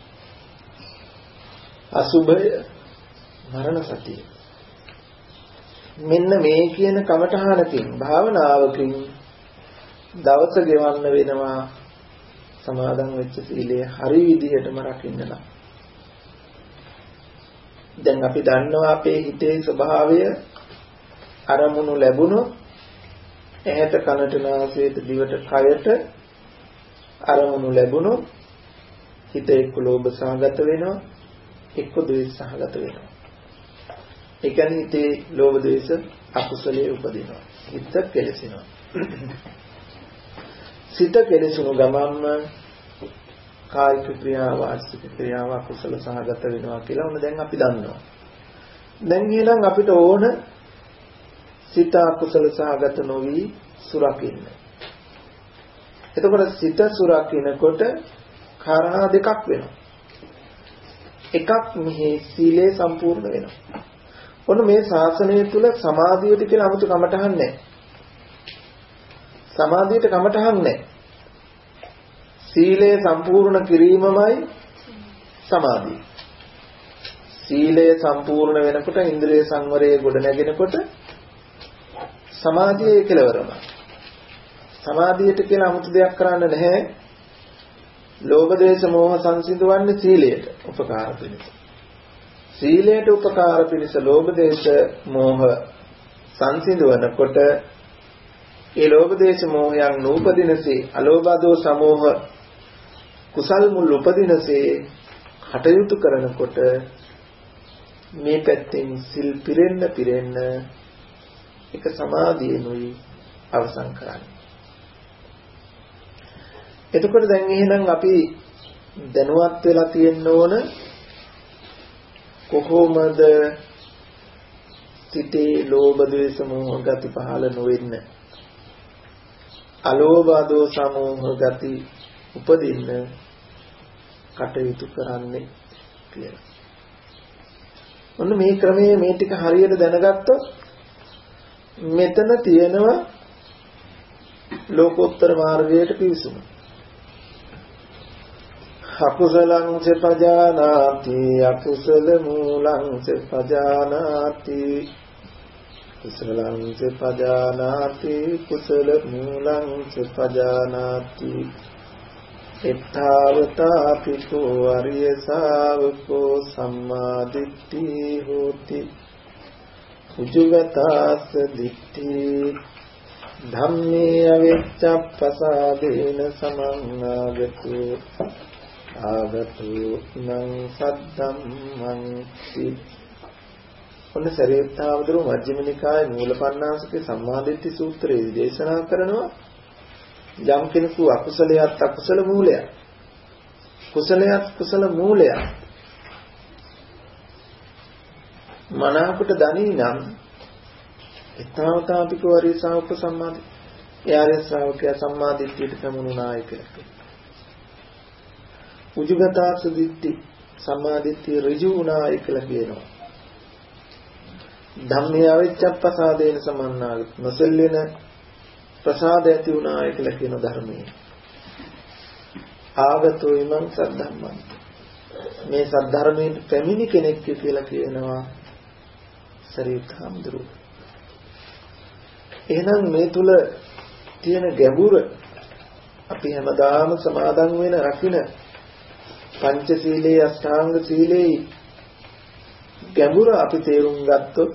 [SPEAKER 1] අසුභය, මරණ සතිය. මෙන්න මේ කියන කමඨහනකින් භාවනාවකින් දවස ගෙවන්න වෙනවා සමාදන් වෙච්ච සීලය හරි විදිහටම රකින්න නම්. දැන් අපි දන්නවා අපේ හිතේ ස්වභාවය අරමුණු ලැබුණොත් ඇහැට, කනට, නාසයට, දිවට, කයට අරමුණු ලැබුණොත් හිත එක්ක ලෝභ සහගත වෙනවා, එක්ක ද්වේෂ සහගත වෙනවා. ඒ කියන්නේ හිතේ ලෝභ ද්වේෂ අකුසලයේ උපදිනවා. හිත කෙලෙසිනවා. සිත කෙලෙසුණු ගමන්ම කායික ක්‍රියාව, වාචික ක්‍රියාව අකුසල සහගත වෙනවා කියලා උන දැන් අපි දන්නවා. දැන් ඊළඟ අපිට ඕන සිත අකුසල සහගත නොවි සුරකින්න. එතකොට සිත සුරකින්නකොට කාරණා දෙකක් වෙනවා. එකක් මෙහි සීලය සම්පූර්ණ වෙනවා. ඔන්න මේ ශාසනය තුල සමාධියට කියලා 아무තු කමටහන් නැහැ. සමාධියට කමටහන් නැහැ. සීලය සම්පූර්ණ කිරීමමයි සමාධිය. සීලය සම්පූර්ණ වෙනකොට ඉන්ද්‍රිය සංවරයේ ගොඩ නැගෙනකොට සමාධියේ කෙලවරමයි. සමාධියට කියලා 아무තු දෙයක් කරන්න නැහැ. ලෝභ දේශ මොහ සංසිඳවන්නේ සීලයට උපකාර පිණිස. සීලයට උපකාර පිණිස ලෝභ දේශ මොහ සංසිඳවනකොට ඒ ලෝභ දේශ මොහයන් නූපදිනසේ අලෝභ දෝෂ සමෝහ කුසල් මුල් උපදිනසේ කටයුතු කරනකොට මේ පැත්තෙන් සිල් පිරෙන්න එක සමාධියනුයි අවසන් කරන්නේ. එතකොට දැන් එහෙනම් අපි දැනුවත් වෙලා තියෙන්න ඕන කොහොමද සිතේ ලෝභ ද්වේෂ මෝහ ගති පහළ නොවෙන්න, අලෝභ දෝෂ සමෝහ ගති උපදින්න කටයුතු කරන්නේ කියලා. ඔන්න මේ ක්‍රමයේ මේ ටික හරියට දැනගත්තොත් මෙතන තියෙනවා ලෝකෝත්තර මාර්ගයට පිවිසුම. අකුසලං සපජානාති අකුසල මූලං සපජානාති කුසලං සපජානාති කුසල මූලං සපජානාති එත්තාවතා පිකෝ අරිය ශාවකෝ සම්මා දිට්ඨි හෝති උජුගතාස්ස දිට්ඨි ධම්මේ අවිච්ඡප්පසාදේන සමන්නාගතු ආගතු නං සද්දම්මන්ති. ඔන්න සරියුත්තාවදරු මජ්ක්‍ධිම නිකායේ මූලපණ්ණාසකේ සම්මාදිට්ඨි සූත්‍රයේ දේශනා කරනවා යම් කෙනෙකු අකුසලයක් අකුසල මූලයක් කුසලයක් කුසල මූලයක් මනාවකට දනී නම් ඊතාවතාපිකෝ ආර්ය ශ්‍රාවක සම්මාදි ආර්ය ශ්‍රාවකයා සම්මාදිට්ඨියට සමුණුනායි කියලා. උජුගතාස දිට්ඨි සම්මාදිට්ඨිය ඍජු වුණායි කියලා කියනවා. ධම්මේ අවිච්ඡප්පසාදේන සමන්නාගත නොසෙල්ලෙන ප්‍රසාද ඇති වුණායි කියලා කියන ධර්මයේ. ආගතෝ ඉමං සද්ධම්මං මේ සද්ධර්මයෙන් පැමිණි කෙනෙක් කියලා කියනවා සරියුත් හාමුදුරුවෝ. එහෙනම් මේ තුල තියෙන ගැඹුර අපි හැමදාම සමාදන් වෙන රකින්න පංචශීලයේ අෂ්ටාංග සීලේ ගැඹුර අපි තේරුම් ගත්තොත්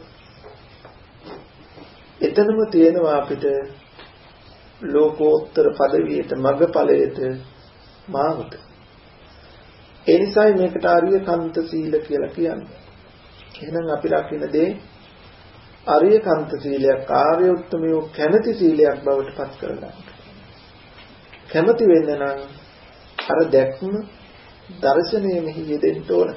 [SPEAKER 1] එතනම තියෙනවා අපිට ලෝකෝත්තර පදවියට මග්ගඵලයට මාවත. ඒ නිසායි මේකට ආර්යකාන්ත සීල කියලා කියන්නේ. එහෙනම් අපි රකින්න දේ ආර්යකාන්ත සීලයක් ආර්ය උත්තමයෝ කැමැති සීලයක් බවට පත් කරගන්න. කැමැති වෙන්න නම් අර දැක්ම දර්ශනයේ මෙහි යෙදෙන්න ඕන.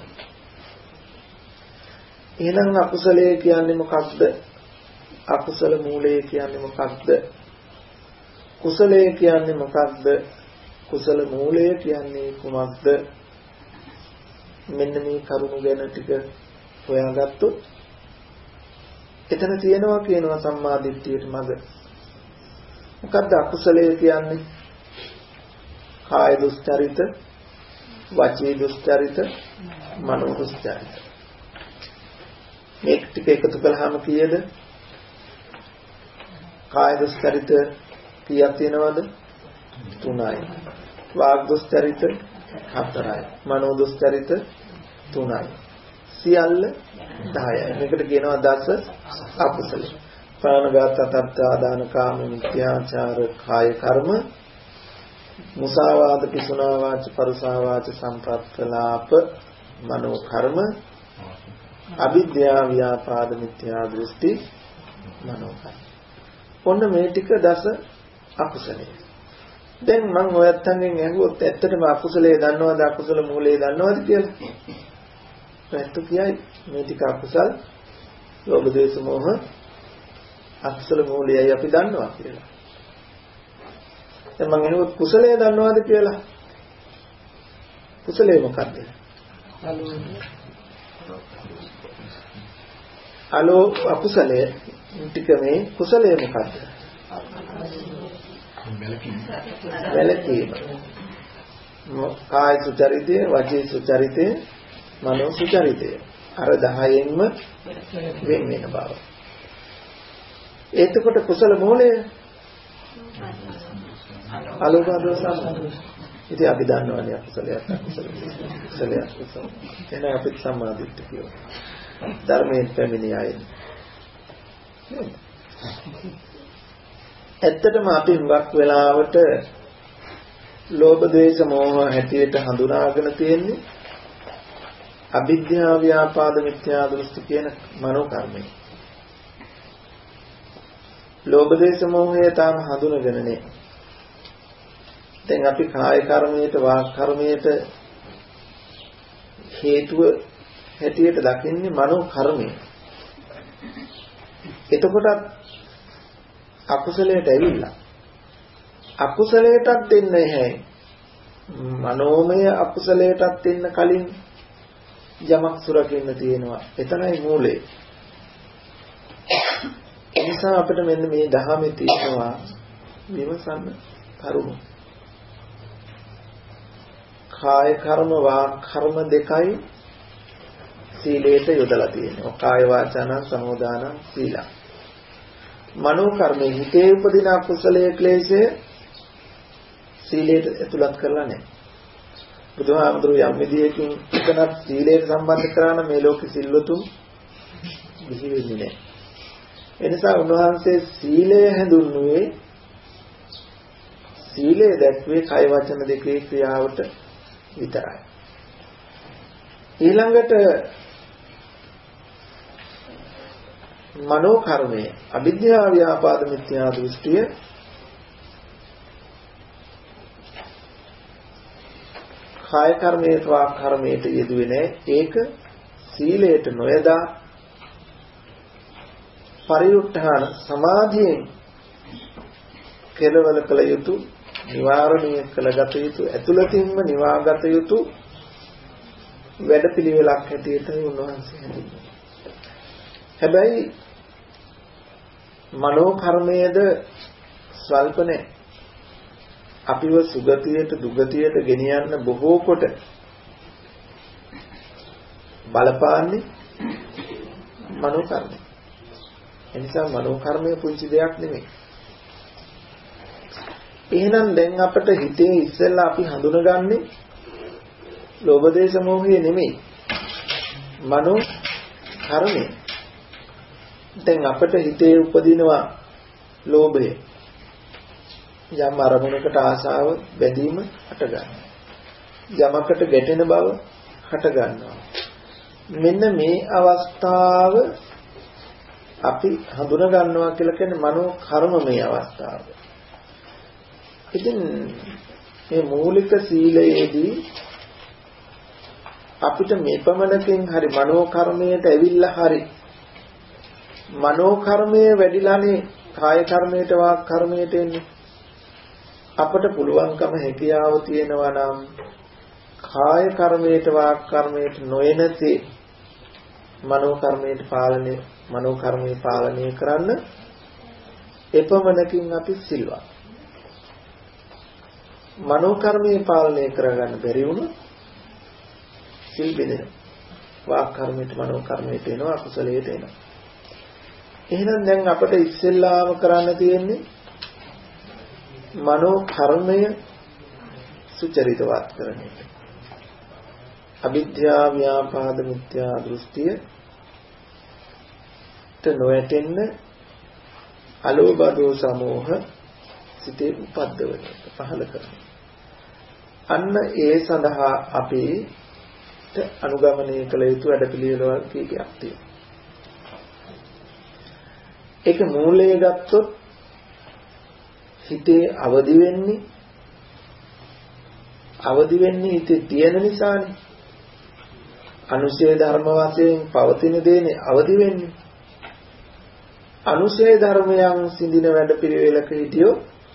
[SPEAKER 1] එහෙනම් අකුසලයේ කියන්නේ මොකක්ද? අකුසල මූලයේ කියන්නේ මොකක්ද? කුසලයේ කියන්නේ මොකක්ද? කුසල මූලය කියන්නේ කුමක්ද? මෙන්න මේ කරුණු ගැන ටික හොයාගත්තොත් එතන තියෙනවා කියනවා සම්මාදිට්ඨියට මඟ. මොකද්ද අකුසලය කියන්නේ? කාය දුස්චරිත, වචී දුස්චරිත, මනෝ දුස්චරිත. මේ ටික එකතු කළාම කීයද? කාය දුස්චරිත කීයක් තියෙනවද? 3යි. වාග් දුස්චරිත 4යි. මනෝ දුස්චරිත 3යි. සියල්ල 10යි. මේකට කියනවා දස අකුසල. ප්‍රාණඝාත, අතත්තාදාන, කාම මිත්‍යාචාර, කාය කර්ම, මුසාවාද, පිසුනා වාච, පරුසා වාච, සම්ප්‍රප්තලාප, මනෝ කර්ම, අවිද්‍යාව, ව්‍යාපාද, මිත්‍යා දෘෂ්ටි, මනෝ කර්ම. ඔන්න මේ ටික දස අකුසලයි. දැන් මම ඔයත්තන්ගෙන් ඇහුවොත් ඇත්තටම අකුසලයේ දන්නවද අකුසල මූලයේ දන්නවද කියලා? පැත්ත කියයි මේ ටික අකුසල් ලෝභ දේශ මොහ අකුසල මූලයයි අපි දන්නවා කියලා. දැන් මම එනකොට කුසලයේ දන්නවද කියලා? කුසලයේ මොකක්ද? අලෝ අකුසලයේ ටික මේ කුසලයේ මොකක්ද? වැලකීම. කාය සුචරිතය, වචී සුචරිතය, මනෝ සුචරිතය. අර 10න්ම වෙන වෙන බව. එතකොට කුසල මූලය අලෝභ දෝස. ඉතින් අපි දන්නවනේ අකුසලයක් කුසලයක් කුසල. එහෙනම් අපිට සම්මාදිට්ඨිය කියනවා. ධර්මයෙන් පැමිණි අය. ඇත්තටම අපි හුඟක් වෙලාවට ලෝභ ද්වේෂ මෝහ හැටියට හඳුනාගෙන තියෙන්නේ අවිද්‍යාව ව්‍යාපාද මිත්‍යා දෘෂ්ටි කියන මනෝ කර්මය. ලෝභ ද්වේෂ මෝහය තාම හඳුනගෙන නැහැ. දැන් අපි කාය කර්මයට වාක් කර්මයට හේතුව හැටියට දකින්නේ මනෝ කර්මය. එතකොට අකුසලයට ඇවිල්ලා අකුසලයටත් දෙන්නේ නැහැ. මනෝමය අකුසලයටත් දෙන්න කලින් යමක් සුරකින්න තියෙනවා. එතනයි මූලය. ඒ නිසා අපිට මෙන්න මේ දහමේ තියෙනවා විමසන්න කරුණු. කාය කර්ම වාක් කර්ම දෙකයි සීලයට යොදලා තියෙනවා. කාය වාචාන සමෝදාන සීල. මනෝ කර්මයේ හිතේ උපදින අකුසලයේ ක්ලේශය සීලයට ඇතුළත් කරලා නැහැ. බුදුහාමුදුරුවෝ යම් විදියකින් එතනත් සීලයට සම්බන්ධ කරාන මේ ලෝකෙ සිල්වතුන් කිසි වෙන්නේ නැහැ. එනිසා උන්වහන්සේ සීලය හැඳුන්වුවේ සීලය දැක්වේ කය වචන දෙකේ ක්‍රියාවට විතරයි. ඊළඟට මනෝ කර්මය අවිද්‍යාව ව්‍යාපාද මිත්‍යා දෘෂ්ටිය කාය කර්මයට වාක් කර්මයට යෙදුවේ නැහැ. ඒක සීලයට නොයදා පරිඋත්ථාන සමාධියෙන් කෙලවල කළ යුතු නිවාරණය කළගත යුතු ඇතුළතින්ම නිවාගත යුතු වැඩපිළිවෙලක් හැටියට උන්වහන්සේ හැඳින්වුවා. හැබැයි මනෝ කර්මයේද ස්වල්ප නැහැ. අපිව සුගතියට දුගතියට ගෙනියන්න බොහෝ කොට බලපාන්නේ මනෝ කර්මය. එනිසා මනෝ කර්මය පුංචි දෙයක් නෙමෙයි. එහෙනම් දැන් අපිට හිතේ ඉස්සෙල්ලා අපි හඳුනගන්නේ ලෝභ දේශ මොහය නෙමෙයි. මනෝ කර්මය. දැන් අපිට හිතේ උපදිනවා ලෝභය. යම් අරමුණකට ආශාව බැඳීම හට ගන්නවා. යමකට ගැටෙන බව හට ගන්නවා. මෙන්න මේ අවස්ථාව අපි හඳුනා ගන්නවා කියලා කියන්නේ මනෝ කර්මමය අවස්ථාව. ඉතින් මේ මූලික සීලයේදී අපිට මේ පමණකින් හරි මනෝ කර්මයට ඇවිල්ලා හරි මනෝ කර්මය වැඩිලානේ කාය කර්මයට වාක් කර්මයට එන්නේ. අපට පුළුවන්කම හැකියාව තියෙනවා නම් කාය කර්මයට වාක් කර්මයට නොයනසේ මනෝ කර්මයට මනෝ කර්මයේ පාලනය කරන්න එපමණකින් අපි සිල්වත්. මනෝ කර්මයේ පාලනය කරගන්න බැරි වුණොත් සිල් බෙදෙනවා. වාක් කර්මයට මනෝ කර්මයට එනවා අකුසලයට එනවා. එහෙනම් දැන් අපිට ඉස්සෙල්ලාම කරන්න තියෙන්නේ මනෝ කර්මය සුචරිතවත් කරන එක. අවිද්‍යා ව්‍යාපාද මිත්‍යා දෘෂ්ටිය නොවැටෙන්න අලෝභ දෝස සමෝහ සිතේ උපද්දවන එක පහල කරනවා. අන්න ඒ සඳහා අපිට අනුගමනය කළ යුතු වැඩපිළිවෙළවල් කීපයක් තියෙනවා. ඒක මූලය ගත්තොත් හිතේ අවදි වෙන්නේ හිතේ තියෙන නිසානේ. අනුශය ධර්ම වශයෙන් පවතින දේනේ අවදි වෙන්නේ. අනුශය ධර්මයන් සිඳින වැඩ පිළිවෙලක හිටියෝ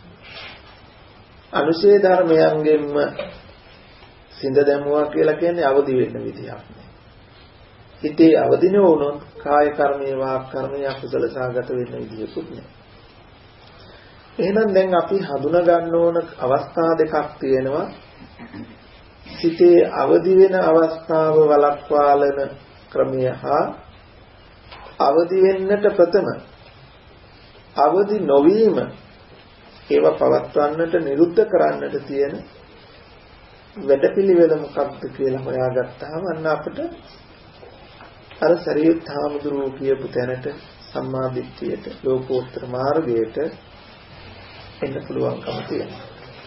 [SPEAKER 1] අනුශය ධර්මයන්ගෙන්ම සිඳ දැමුවා කියලා කියන්නේ අවදි වෙන්න විදියක් නෑ. හිතේ අවදි නොවුනොත් කාය කර්මයේ වාක් කර්මයේ අකුසල සාගත වෙන්න විදියකුත් නෑ. එහෙනම් දැන් අපි හඳුනා ගන්න ඕන අවස්ථා දෙකක් තියෙනවා. සිතේ අවදි වෙන අවස්ථාව වළක්වාලන ක්‍රමය හා අවදි වෙන්නට ප්‍රථම අවදි නොවීම ඒව පවත්වන්නට නිරුද්ධ කරන්නට තියෙන වැඩපිළිවෙල මොකක්ද කියලා හොයාගත්තාම අන්න අපිට අර සරියුත් හාමුදුරුවෝ කියපු තැනට සම්මා දිට්ඨියට ලෝකෝත්තර මාර්ගයට එන්න පුළුවන්කම තියෙනවා.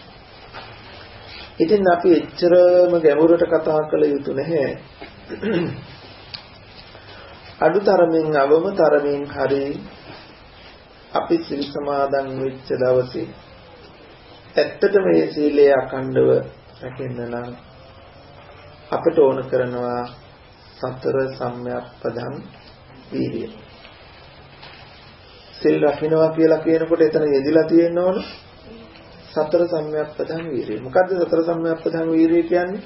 [SPEAKER 1] ඉතින් අපි එච්චරම ගැඹුරට කතා කළ යුතු නැහැ. අඩුතරමින් අවමතරමින් හරි අපි සිල් සමාදන් වෙච්ච දවසේ ඇත්තට මේ සීලය අඛණ්ඩව රැකෙන්න නම් අපට ඕන කරනවා සතර සම්‍යක්පදං වීර්යය. සිල් රකින්නවා කියලා කියනකොට එතන යෙදිලා තියෙන්න ඕන සතර සම්‍යක්පදං වීර්යය. මොකද්ද සතර සම්‍යක්පදං වීර්යය කියන්නේ?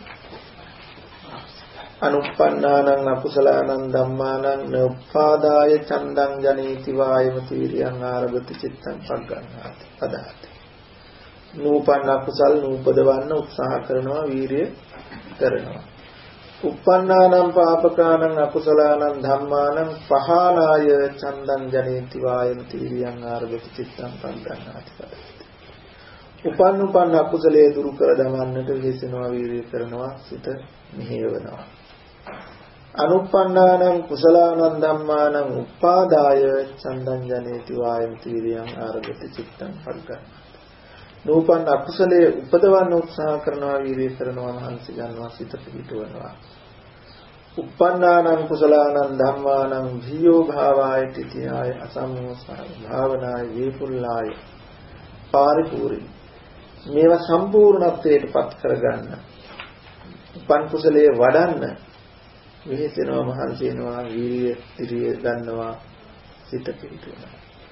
[SPEAKER 1] අනුප්පන්නානං අකුසලානං ධම්මානං නෝපාදාය චන්දං ජනේති වායම තීරියං ආරභති චිත්තං පග්ගණ්හාති පදාති. නූපන්න අකුසල් නූපදවන්න උත්සාහ කරනවා වීර්ය කරනවා. uppannānaṁ pāpakānaṁ akusalaanaṁ dhammānaṁ pahānāය චන්දං ජනේති වායමති විරියං ආරභති චිත්තං පංගණ්ණාති පදති. උපන්න අකුසලයේ දුරු කර දමන්නට විහිසෙනවා වීර්ය කරනවා සිත මෙහෙයවනවා. අනුප්පන්නානං කුසලානං ධම්මානං උපාදාය චන්දං ජනේති වායමති විරියං ආරභති චිත්තං පංගණ්ණාති. නූපන්න අකුසලයේ උපදවන්න උත්සාහ කරනවා වීර්ය කරනවා මහන්සි ගන්නවා සිත පිහිටවනවා. uppannānaṁ කුසලානං ධම්මානං භීයෝ භාවාය තිතියාය අසම්මෝසාය භාවනාය වේපුල්ලාය පාරිපූර්ණ මේවා සම්පූර්ණත්වයට පත් කරගන්න උපන් කුසලයේ වඩන්න විහිසෙනවා මහන්සි වෙනවා වීර්ය ඉරිය ගන්නවා සිත පිහිටවනවා.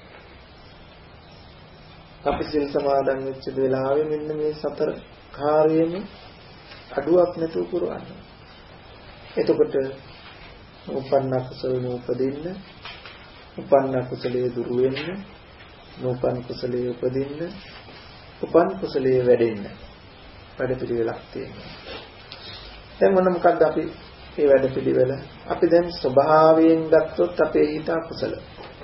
[SPEAKER 1] අපි සිල් සමාදන් වෙච්ච වෙලාවේ මෙන්න මේ සතර කාර්යෙම අඩුවක් නැතුව පුරවන්න. එතකොට උපන්න කුසල නූපදින්න, උපන්න කුසලයේ දුරු වෙන්න, නූපන් කුසලයේ උපදින්න, උපන් කුසලයේ වැඩෙන්න වැඩ පිළිවෙලක් තියෙනවා. දැන් මොන මොකද්ද අපි මේ වැඩ පිළිවෙල? අපි දැන් ස්වභාවයෙන් ගත්තොත් අපේ හිත අකුසල.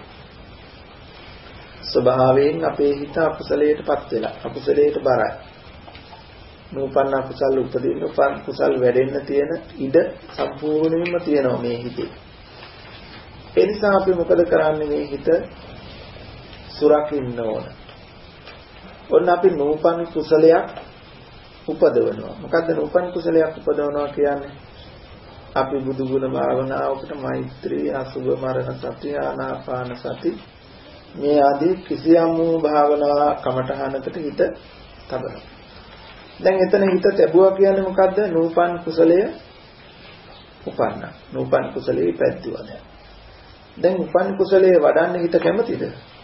[SPEAKER 1] ස්වභාවයෙන් අපේ හිත අකුසලයටපත් වෙලා අකුසලයට බරයි. නූපන්න කුසල උපදින්න උපන් කුසල් වැඩෙන්න තියෙන ඉඩ සම්පූර්ණයෙන්ම තියෙනවා මේ හිතේ. ඒ නිසා අපි මොකද කරන්නේ මේ හිත සුරකින්න ඕන. ඔන්න අපි නූපන් කුසලයක් උපදවනවා. මොකද්ද නූපන් කුසලයක් උපදවනවා කියන්නේ? අපි බුදු ගුණ භාවනාවකට මෛත්‍රී අසුභ මරණ සති ආනාපාන සති මේ ආදී කිසියම් වූ භාවනා කමඨහනකට හිත තබනවා. දැන් එතන හිත තැබුවා කියන්නේ මොකද්ද? නූපන් කුසලය උපන්න. නූපන් කුසලයේ ඉපැද්දුවා දැන් උපන් කුසලයේ වඩන්න හිත කැමතිද?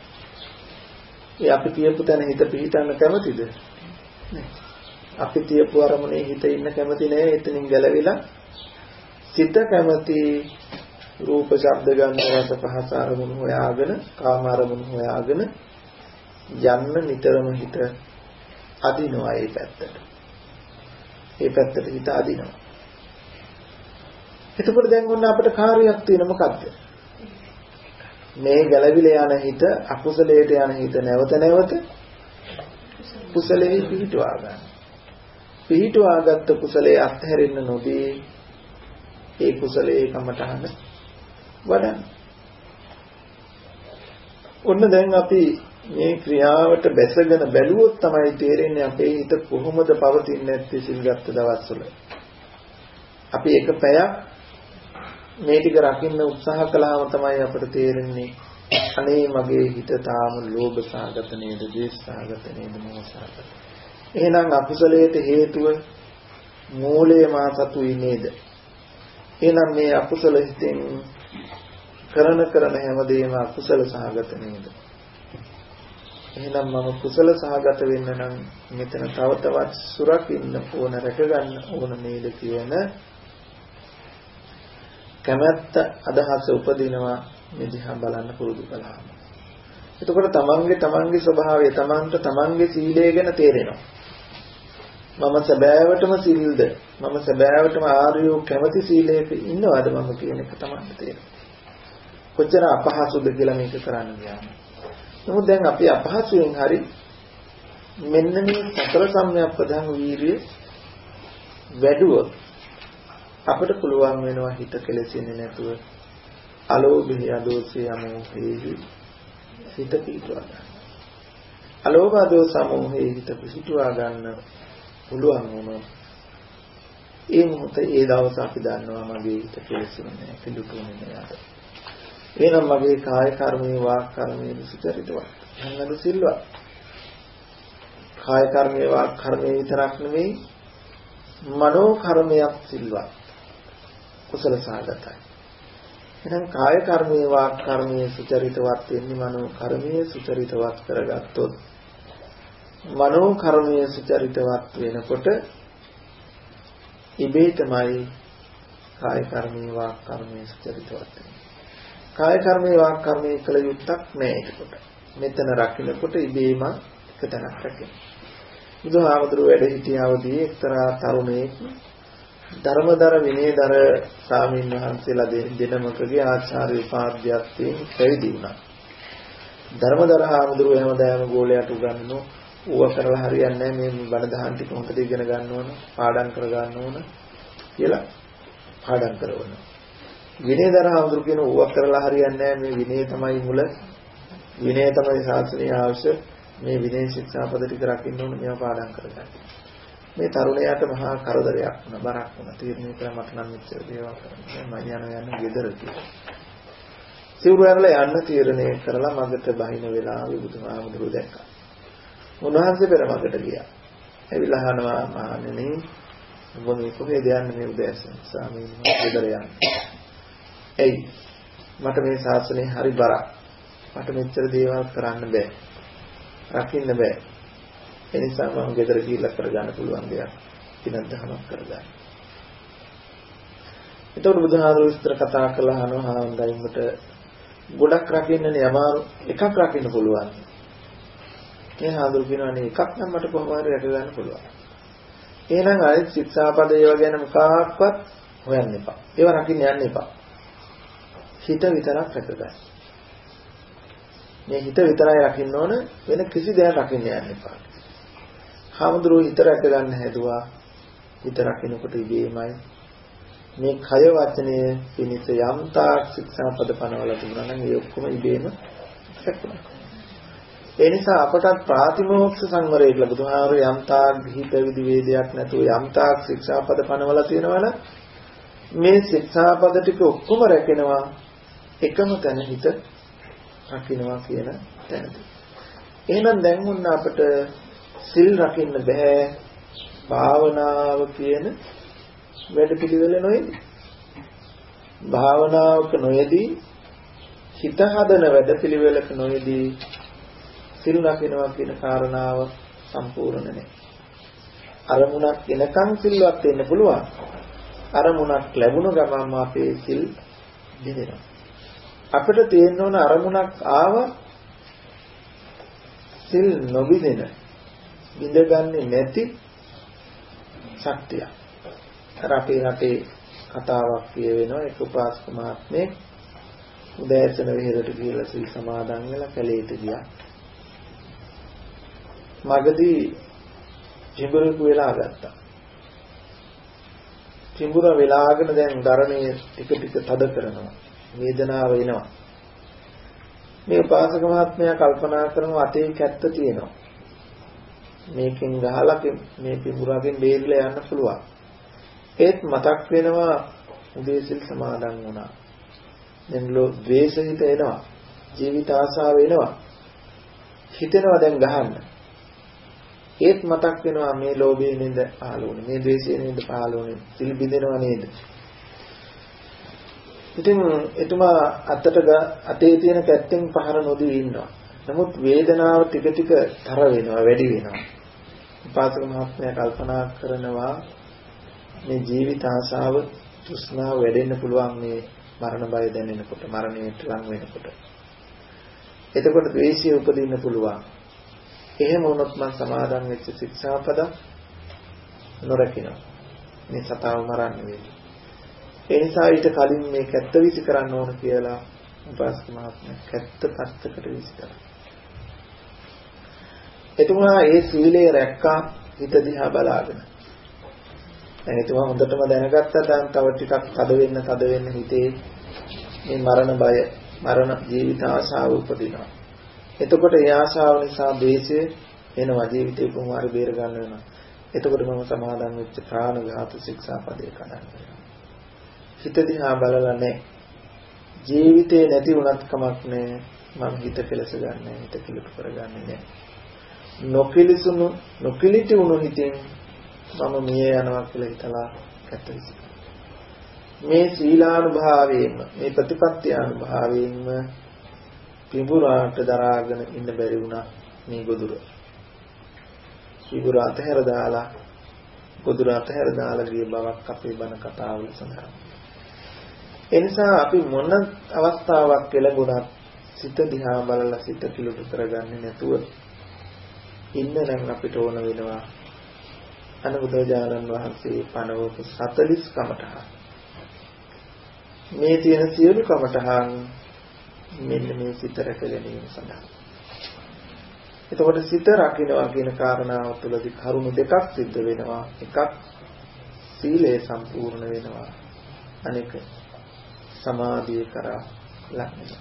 [SPEAKER 1] ඒ අපි කියපු තැන හිත පිහිටන්න කැමතිද? නෑ. අපි තියපු අරමුණේ හිත ඉන්න කැමති නෑ. එතනින් ගැලවිලා සිත කැමති රූප ශබ්ද ගන්ධ රස පහස අරමුණු හොයාගෙන කාම අරමුණු හොයාගෙන යන්න නිතරම හිත අදිනවා ඒ පැත්තට. ඒ පැත්තට හිත අදිනවා. එතකොට දැන් ඔන්න අපිට කාර්යයක් තියෙන මොකද්ද? මේ ගැළවිලා යන හිත අකුසලයට යන හිත නැවත නැවත කුසලෙහි පිහිටවා ගන්න. පිහිටවාගත්ත කුසලයේ අත්හැරෙන්න නොදී ඒ කුසලයේ කමටහන වඩන්න. ඔන්න දැන් අපි මේ ක්‍රියාවට බැසගෙන බැලුවොත් තමයි තේරෙන්නේ අපේ හිත කොහොමද පවතින්නේ නැත්තේ සිල්ගත් දවස්වල. අපි එක පැයක් මේ ටික රකින්න උත්සාහ කළාම තමයි අපට තේරෙන්නේ අනේ මගේ හිත තාම ලෝභ සහගත නේද, ද්වේෂ සහගත නේද, මෝහ සහගත. එහෙනම් අකුසලයට හේතුව මූලයේ මා සතුයි නේද? එහෙනම් මේ අකුසල හිතෙන් කරන හැමදේම අකුසල සහගත නේද? එහෙනම් මම කුසල සහගත වෙන්න නම් මෙතන තව තවත් සුරකින්න ඕන, රැක ගන්න ඕන නේද කියන කැමැත්ත අදහස උපදිනවා මේ දිහා බලන්න පුරුදු කළාම. එතකොට තමන්ගේ ස්වභාවය තමන්ගේ සීලය ගැන තේරෙනවා. මම සැබෑවටම සීල්ද, මම සැබෑවටම ආර්යෝ කැමැති සීලයක ඉන්නවද මම කියන එක තමයි තේරෙන්නේ. කොච්චර අපහසුද කියලා මේක කරන්න ගියාම. නමුත් දැන් අපි අපහසුයෙන් හරි මෙන්න මේ සතර සම්‍යක්පදං වීර්ය වැඩුවොත් අපිට පුළුවන් වෙනවා හිත කෙලෙසෙන්නේ නැතුව අලෝභය, අදෝසය, අමෝහය හිත පිටවා ගන්න. අලෝභ, අදෝස, අමෝහය හිත පිටවා ගන්න පුළුවන් වුණොත් ඒ මොහොතේ ඒ දවස් අපි දන්නවා මගේ හිත කෙලෙසෙන්නේ නැහැ, පිළිතුරුනේ නැහැ. එහෙනම් මගේ කාය කර්මයේ වාක් කර්මයේ සුචරිතවත්. නැන්ද සිල්වත්. කාය කර්මයේ වාක් කර්මයේ විතරක් නෙමෙයි මනෝ කර්මයක් සිල්වත්. කුසල සාගතයි. එහෙනම් කාය කර්මයේ වාක් කර්මයේ සුචරිතවත් වෙන්නේ මනෝ කර්මයේ සුචරිතවත් කරගත්තොත් මනෝ කර්මයේ සුචරිතවත් වෙනකොට ඉබේ තමයි කාය කර්මයේ වාක් කර්මයේ සුචරිතවත් වෙන්නේ. කාය කර්මයේ වාක් කර්මයේ කළ යුත්තක් නෑ ඒකට. මෙතන රකින්නකොට ඉබේම එක තැනක් රැකෙනවා. බුදුහාමුදුරුවෝ වැඩ සිටියාවදී එක්තරා තරුණයෙක් ධර්මදර විනයදර ස්වාමීන් වහන්සේලා දෙනමකගේ ආචාර්ය උපාධ්‍යයන් පැවිදි වුණා. ධර්මදර හාමුදුරුවෝ හැමදාම ගෝලයට උගන්වනවා ඌව කරලා හරියන්නේ නැහැ මේ බණ දහම් ටික හොඳට ඉගෙන ගන්න ඕන පාඩම් කර ගන්න ඕන කියලා පාඩම් කරවනවා. විනයදර හාමුදුරුවෝ කියන ඌව කරලා හරියන්නේ නැහැ මේ විනය තමයි මුල විනය තමයි ශාස්ත්‍රීය අවශ්‍ය මේ විනය ශික්ෂාපද ටික රකින්න ඕන මේවා පාඩම් කරගන්න. මේ තරුණයාට මහා කරදරයක් වුණා බරක් වුණා තීරණය කළා මට නම් මෙච්චර දේවල් කරන්න මම යන ගෙදර කියලා. සිවුරු ඇරලා යන්න තීරණය කරලා මගට බහින වෙලාවේ බුදුහාමුදුරුවෝ දැක්කා. උන්වහන්සේ පෙර මගට ගියා. ඇවිල්ලා අහනවා මහණෙනි ඔබ මේ කොහෙද යන්නේ මේ උදෑසන ස්වාමීන් වහන්සේ ගෙදර යන්නේ. එයි මට මේ ශාසනය හරි බරක්. මට මෙච්චර දේවල් කරන්න බෑ. රකින්න බෑ. ඒ නිසා මම ගෙදර ගිහිල්ලා කරගන්න පුළුවන් දෙයක් පිනක් දහමක් කරගන්න. එතකොට බුදුහාමුදුරුවෝ විස්තර කතා කළා අහනවා හොඳයි මට ගොඩක් රකින්නනේ අමාරු එකක් රකින්න පුළුවන්. ඒ හාමුදුරුවෝ කියනවානේ එකක් නම් මට කොහොම හරි රැක ගන්න පුළුවන්. එහෙනම් ආයෙත් ශික්ෂාපද ඒවා ගැන මොකක්වත් හොයන්න එපා. ඒවා රකින්න යන්න එපා. හිත විතරක් රැක ගන්න. මේ හිත විතරයි රකින්න ඕන වෙන කිසි දෙයක් රකින්න යන්න එපා. හාමුදුරුවෝ හිත රැක ගන්න හැදුවා. හිත රකින්නකොට ඉබේමයි මේ කය වචනය පිණිස යම් තාක් ශික්ෂාපද පනවලා තිබුණා නම් ඒ ඔක්කොම ඉබේම රැකුණා. ඒ නිසා අපට ප්‍රාතිමෝක්ෂ සංවරය කියලා බුදුහාමුදුරුවෝ යම් තාක් ගිහි පැවිදි වේදයක් නැතුව යම් තාක් ශික්ෂාපද පනවලා තියෙනවනම් මේ ශික්ෂාපද ටික ඔක්කොම රැකෙනවා එකම තැන හිත රකින්නවා කියන තැනදී. එහෙනම් දැන් වුණ අපිට සිල් රකින්න බෑ භාවනාව කියන වැඩ පිළිවෙල නොයේදී. භාවනාවක නොයේදී හිත හදන වැඩ පිළිවෙලක නොයේදී සිල් රකින්නවා කියන කාරණාව සම්පූර්ණ නැහැ. අරමුණක් එනකන් සිල්වත් වෙන්න පුළුවන්. අරමුණක් ලැබුණ ගමන්ම අපේ සිල් දිනෙනවා. අපිට තියෙන්න ඕන අරමුණක් ආව සිල් නොබිදෙන බිඳගන්නේ නැති ශක්තිය. අර අපේ රටේ කතාවක් කියවෙනවා එක උපාසක මහත්මයෙක් උදෑසන විහෙරට ගිහලා සිල් සමාදන් වෙලා කැලේට ගියා. මගදී චිඹුරෙකු වෙලා ගත්තා. චිඹුර වෙලාගෙන දැන් ධර්මයේ ටික ටික තද කරනවා. වේදනාව එනවා. මේ උපාසක මහත්මයා කල්පනා කරනවා අතේ කැත්ත තියෙනවා. මේකෙන් ගහලා මේ පිඹුරගෙන් බේරිලා යන්න පුළුවන්. ඒත් මතක් වෙනවා උදේ සිල් සමාදන් වුණා. දැන් ද්වේෂ හිත එනවා. ජීවිත ආශාව එනවා. හිතෙනවා දැන් ගහන්න. ඒත් මතක් වෙනවා මේ ලෝභය නේද පහළුනේ. මේ ද්වේෂය නේද පහළුනේ. සිල් බිඳෙනවා නේද? ඉතින් එතුමා අතේ තියෙන කැත්තෙන් පහර නොදී ඉන්නවා. නමුත් වේදනාව ටික ටික තර වෙනවා, වැඩි වෙනවා. උපාසක මහත්මයා කල්පනා කරනවා මේ ජීවිත ආශාව, තෘෂ්ණාව වැඩෙන්න පුළුවන් මේ මරණ බය දැනෙනකොට, මරණයට ලං වෙනකොට. එතකොට ද්වේෂය උපදින්න පුළුවන්. එහෙම වුණොත් මම සමාදන් වෙච්ච ශික්ෂාපද නොරකිනවා. මේ සතාව මරන්න වෙන්නේ. ඒ නිසා ඊට කලින් මේ කැත්ත විසි කරන්න ඕන කියලා උපාසක මහත්මයා කැත්ත පැත්තකට විසි කරා. එතුමා ඒ සීලය රැක්කා හිත දිහා බලාගෙන. දැන් එතුමා හොඳටම දැනගත්තා දැන් තව ටිකක් තද වෙන්න හිතේ මේ මරණ බය, මරණ ජීවිත ආශාව උපදිනවා. එතකොට ඒ ආශාව නිසා ද්වේෂය එනවා, ජීවිතේ කොහොමද බේර ගන්න වෙනවා. එතකොට මම සමාදන් වෙච්ච ප්‍රාණඝාත ශික්ෂාපදේ කඩන්න වෙනවා. හිත දිහා බලලා නැහැ. ජීවිතේ නැති වුණත් කමක් නැහැ. මම හිත කෙලස ගන්නෑ, හිත කිලුට කරගන්නේ නැහැ. නොකිලිටි වුණු හිතෙන් මම මිය යනවා කියලා හිතලා කැතවිසි. මේ සීලානුභාවයෙන්ම, මේ ප්‍රතිපත්තියානුභාවයෙන්ම පිඹුරාට දරාගෙන ඉන්න බැරි වුණා මේ ගොදුර. පිඹුර අතහැර දාලා ගොදුර අතහැර දාලා ගිය බවක් අපේ බණ කතාවල සඳහන්. එනිසා අපි මොන අවස්ථාවක් ලැබුණත් සිත දිහා බලලා සිත කිලුට කරගන්නේ නැතුව ඉන්න නම් අපිට ඕන වෙනවා අනුබුදුරජාණන් වහන්සේ පනවපු 40 කමඨහන්. මේ තියෙන සියලු කමඨහන් මෙන්න මේ සිත රැක ගැනීම සඳහා. එතකොට සිත රකින්නවා කියන කාරණාව තුළදී කරුණු දෙකක් සිද්ධ වෙනවා. එකක් සීලය සම්පූර්ණ වෙනවා. අනෙක සමාධිය කරා ලක් වෙනවා.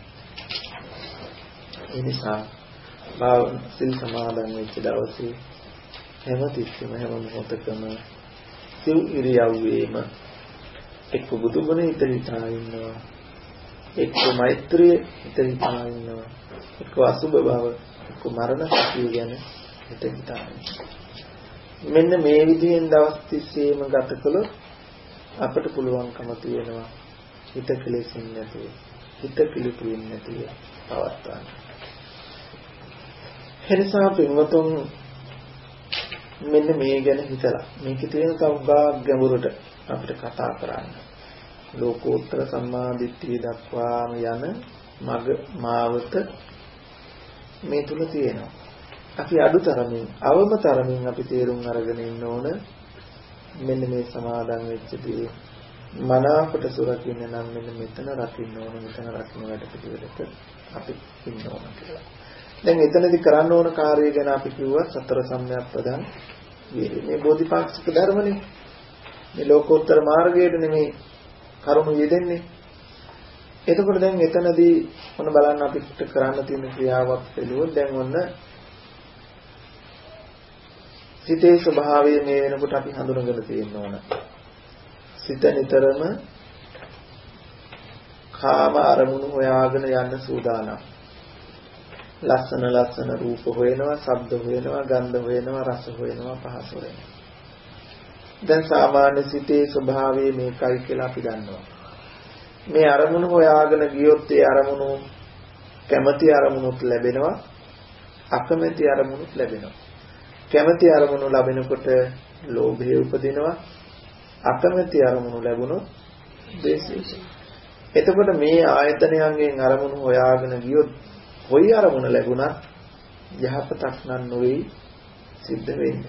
[SPEAKER 1] ඒ නිසා සිල් සමාදන් වෙච්ච දවසේ හැමතිස්සෙම හැම මොහොතකම සිව් ඉරියව්වේම එක්ක බුදුගුණ හිතා ඉන්නවා, එක්ක මෛත්‍රිය හිතා ඉන්නවා, එක්ක අසුභ බව, එක්ක මරණ සතිය ගැන හිතා ඉන්නවා. මෙන්න මේ විදිහෙන් දවස් 30ෙම ගත කළොත් අපට පුළුවන්කම තියෙනවා හිත කෙලෙසින් නැතුව, හිත පිළිපින් නැතුව පවත්වන්න. එනිසා පින්වතුන් මෙන්න මේ ගැන හිතලා මේකේ තියෙන තවගා ගැඹුරට අපිට කතා කරන්න. ලෝකෝත්තර සම්මා දිට්ඨිය දක්වාම යන මග මාවත මේ තුල තියෙනවා. අපි අඩුතරමින් අවමතරමින් අපි තේරුම් අරගෙන ඉන්න ඕන මෙන්න මේ සමාදන් වෙච්ච දේ මනාවට සුරකින්න නම් මෙන්න මෙතන රකින්න ඕන, මෙතන රකින්න වැඩ පිළිවෙලට අපි ඉන්න ඕන කියලා. දැන් එතනදී කරන්න ඕන කාර්යය ගැන අපි කිව්වා සතර සම්‍යක් ප්‍රදාන වීර්ය. මේ බෝධිපාක්ෂික ධර්මනේ. මේ ලෝකෝත්තර මාර්ගයේ නෙමේ කරුණු යෙදෙන්නේ. එතකොට දැන් එතනදී මොන බලන්න අපිට කරන්න තියෙන ක්‍රියාවක් පිළිවෙල දැන් ඔන්න සිතේ ස්වභාවය මේ වෙනකොට අපි හඳුනගෙන තියෙන්න ඕන. සිත නිතරම කාම අරමුණු හොයාගෙන යන්න සූදානම්. ලස්සන ලස්සන රූප හොයනවා, ශබ්ද හොයනවා, ගන්ධ හොයනවා, රස හොයනවා, පහස හොයනවා. දැන් සාමාන්‍ය සිතේ ස්වභාවය මේකයි කියලා අපි දන්නවා. මේ අරමුණු හොයාගෙන ගියොත් ඒ අරමුණු කැමැති අරමුණුත් ලැබෙනවා, අකමැති අරමුණුත් ලැබෙනවා. කැමැති අරමුණු ලැබෙනකොට ලෝභය උපදිනවා, අකමැති අරමුණු ලැබුණොත් ද්වේෂය. එතකොට මේ ආයතනයන්ගෙන් අරමුණු හොයාගෙන ගියොත් කොයි අරමුණ ලැබුණත් යහපතක් නම් නොවේ සිද්ධ වෙන්නේ.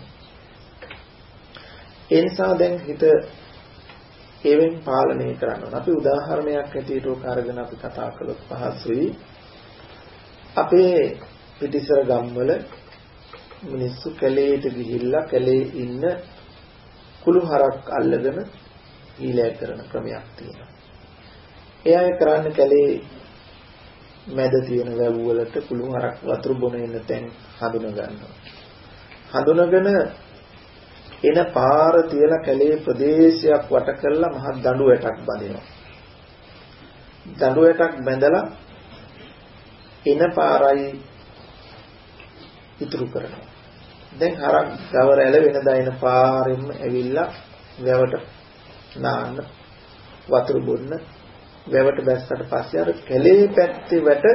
[SPEAKER 1] ඒ නිසා දැන් හිත ඒවෙන් පාලනය කරන්න ඕන. අපි උදාහරණයක් ඇටියට උක අරගෙන අපි කතා කළොත් පහසුයි. අපේ පිටිසර ගම්වල මිනිස්සු කැලේට ගිහිල්ලා කැලේ ඉන්න කුළු හරක් අල්ලගෙන ඊළෑ කරන ක්‍රමයක් තියෙනවා. ඒ අය කරන්නේ කැලේ මැද තියෙන වැව් වලට කුළු හරක් වතුර බොන ඉන්න තැන් හඳුන ගන්නවා. හඳුනගෙන එන පාර තියලා කැලේ ප්‍රදේශයක් වට කරලා මහ දඬු වැටක් බඳිනවා. දඬු වැටක් බැඳලා එන පාරයි ඉතුරු කරනවා. දැන් හරක් ගවරැළ වෙනදා එන පාරෙම ඇවිල්ලා වැවට නාන්න වතුර බොන්න වැවට බැස්සට පස්සේ අර කැලේ පැත්තේ වැට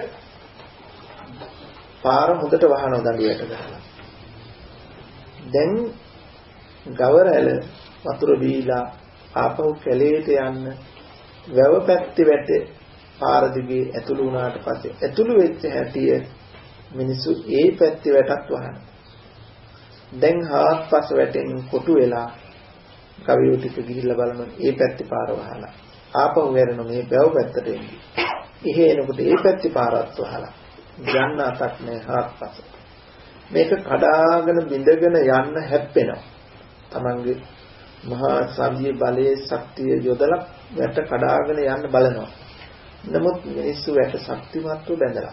[SPEAKER 1] පාර හොඳට වහනවා දඬු වැට කරලා. දැන් ගවරැළ වතුර බීලා ආපහු කැලේට යන්න වැව පැත්තේ වැට පාර දිගේ ඇතුළු වුණාට පස්සේ ඇතුළු වෙච්ච හැටිය මිනිස්සු ඒ පැත්තේ වැටක් වහනවා. දැන් හාත්පස වැටෙන් කොටු වෙලා කවියෝ ටික ගිහිල්ලා බලන ඒ පැත්තේ පාර වහලා ආපහු හැරෙන මේ වැව පැත්තට එන්නේ. එහෙ එනකොට ඒ පැත්තේ පාරත් වහලා යන්න අතක් නැහැ හාත්පස. මේක කඩාගෙන බිඳගෙන යන්න හැප්පෙනවා. තමන්ගේ මහා සාධියේ බලයේ ශක්තිය යොදලා වැට කඩාගෙන යන්න බලනවා. නමුත් මිනිස්සු වැට ශක්තිමත්ව බැඳලා.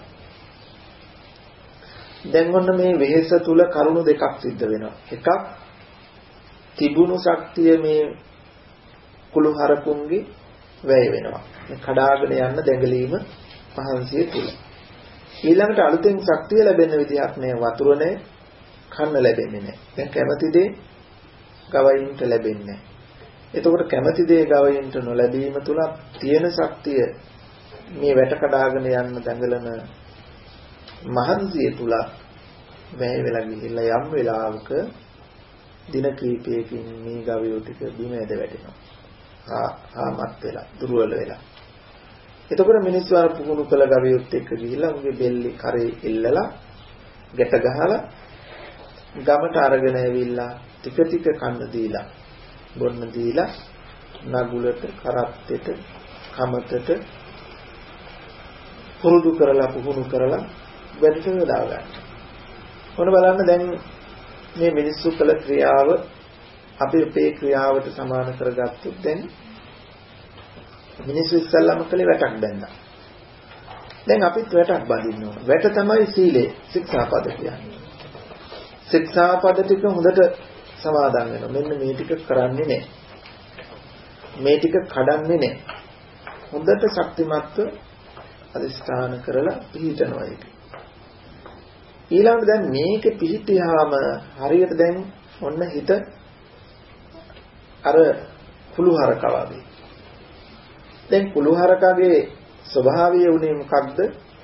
[SPEAKER 1] දැන් ඔන්න මේ වෙහෙස තුල කරුණු දෙකක් සිද්ධ වෙනවා. එකක් තිබුණු ශක්තිය මේ කුළු හරකුන්ගේ වැය වෙනවා. මේ කඩාගෙන යන්න දැඟලීම මහන්සිය තුල. ඊළඟට අලුතෙන් ශක්තිය ලැබෙන විදිහක් නෑ, වතුර නෑ, කන්න ලැබෙන්නේ නෑ. දැන් කැමති දේ ගවයින්ට ලැබෙන්නේ නෑ. එතකොට කැමති දේ ගවයින්ට නොලැබීම තුල තියෙන ශක්තිය මේ වැට කඩාගෙන යන්න දඟලන මහන්සිය තුල වැය වෙලා ගිහිල්ලා යම් වෙලාවක දින කීපයකින් මේ ගවයෝ ටික බිම ඇද වැටෙනවා. ආමත් වෙලා දුර්වල වෙලා. එතකොට මිනිස්සු අර පුහුණු කළ ගවයොත් එක්ක ගිහිල්ලා උගේ බෙල්ලේ කරේ එල්ලලා ගැට ගහලා ගමට අරගෙන ඇවිල්ලා ටික ටික කන්න දීලා බොන්න දීලා නගුලට කරත්තෙට කමතට පුරුදු කරලා පුහුණු කරලා වැඩට යොදා ගන්න. මොන බලන්න දැන් මේ මිනිස්සු කළ ක්‍රියාව අපි අපේ ක්‍රියාවට සමාන කරගත්තොත් දැන් මිනිස්සු ඉස්සල්ලාම කළේ වැටක් බැන්දා. දැන් අපිත් වැටක් බඳින්න ඕන. වැට තමයි සීලය, ශික්ෂාපද කියන්නේ. ශික්ෂාපද ටික හොඳට සමාදන් වෙනවා. මෙන්න මේ ටික කරන්නේ නැහැ. මේ ටික කඩන්නේ නැහැ. හොඳට ශක්තිමත්ව අදිස්ථාන කරලා පිළිතනවා ඒක. ඊළඟට දැන් මේක පිළිතියාම හරියට දැන් ඔන්න හිත අර කුළුහරක වගේ. දැන් කුළුහරකගේ ස්වභාවය උනේ මොකක්ද?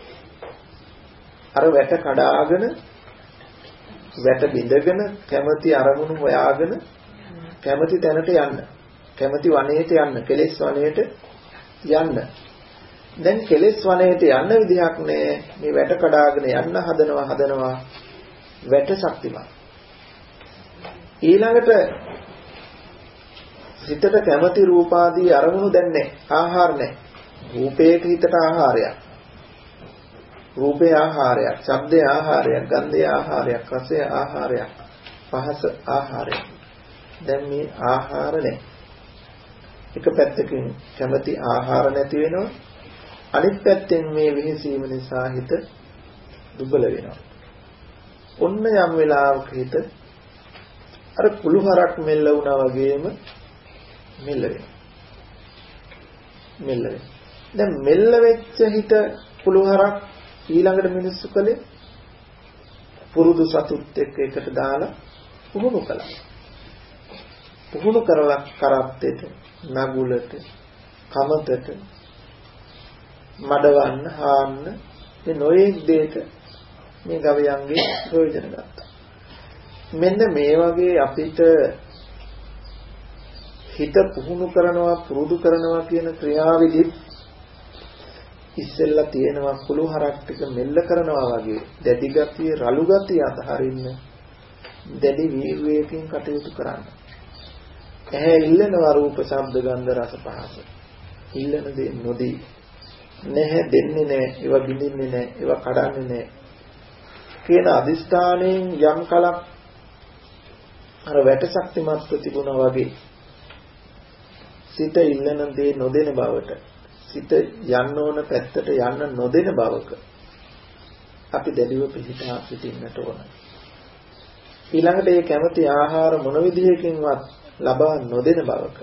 [SPEAKER 1] අර වැට කඩාගෙන වැට බිඳගෙන කැමැති අරමුණු හොයාගෙන කැමැති තැනට යන්න. කැමැති වනයේට යන්න, කෙලෙස් වනයේට යන්න. දැන් කෙලෙස් වනයේට යන්න විදිහක් නෑ. මේ වැට කඩාගෙන යන්න හදනවා වැට ශක්තිමත්. ඊළඟට හිතට කැමැති රූපාදී අරමුණු දැන් නෑ. ආහාර නෑ. රූපේට හිතට ආහාරයක්. රූපේ ආහාරයක්, ශබ්දේ ආහාරයක්, ගන්ධේ ආහාරයක්, රසයේ ආහාරයක්, පහස ආහාරයක්. දැන් මේ ආහාර නෑ. එක පැත්තකින් කැමැති ආහාර නැති වෙනවා. අනිත් පැත්තෙන් මේ වෙහසීම නිසා හිත දුබල වෙනවා. ඔන්න යම් වෙලාවක හිත අර කුළුහරක් මෙල්ල වුණා වගේම මෙල්ල වෙනවා. මෙල්ල වෙනවා. දැන් මෙල්ල වෙච්ච හිත කුළුහරක් ඊළඟට මිනිස්සු කලේ පුරුදු සතුත් එක්ක එකට දාලා පුහුණු කළා. පුහුණු කරලා කරත්තෙට, නගුලට, කමතට, මඩවන්න, හාන්න මේ නොයෙක් දෙයක මේ ගවයන්ගේ ප්‍රයෝජන ගත්තා. මෙන්න මේ වගේ අපිට හිත පුහුණු කරනවා, පුරුදු කරනවා කියන ක්‍රියාවලිය ඉස්සෙල්ලා තියෙනවා කුළුහරක් ටික මෙල්ල කරනවා වගේ දැඩි ගතිය, රළු ගතිය අතහරින්න දැඩි වීර්යයෙන් කටයුතු කරන්න. ඇහැ ඉල්ලනවා රූප, ශබ්ද, ගන්ධ, රස, පහස. ඉල්ලන දේ නොදී නැහැ, දෙන්නේ නැහැ, ඒවා බිඳින්නේ නැහැ, ඒවා කඩන්නේ නැහැ කියන අදිස්ථාණයෙන් යම් කලක් අර වැට ශක්තිමත්ව තිබුණා වගේ සිත ඉල්ලන දේ නොදෙන බවට, සිත යන්න ඕන පැත්තට යන්න නොදෙන බවක අපි දැඩිව පිහිටා සිටින්නට ඕන. ඊළඟට මේ කැමැති ආහාර මොන විදිහකින්වත් ලබා නොදෙන බවක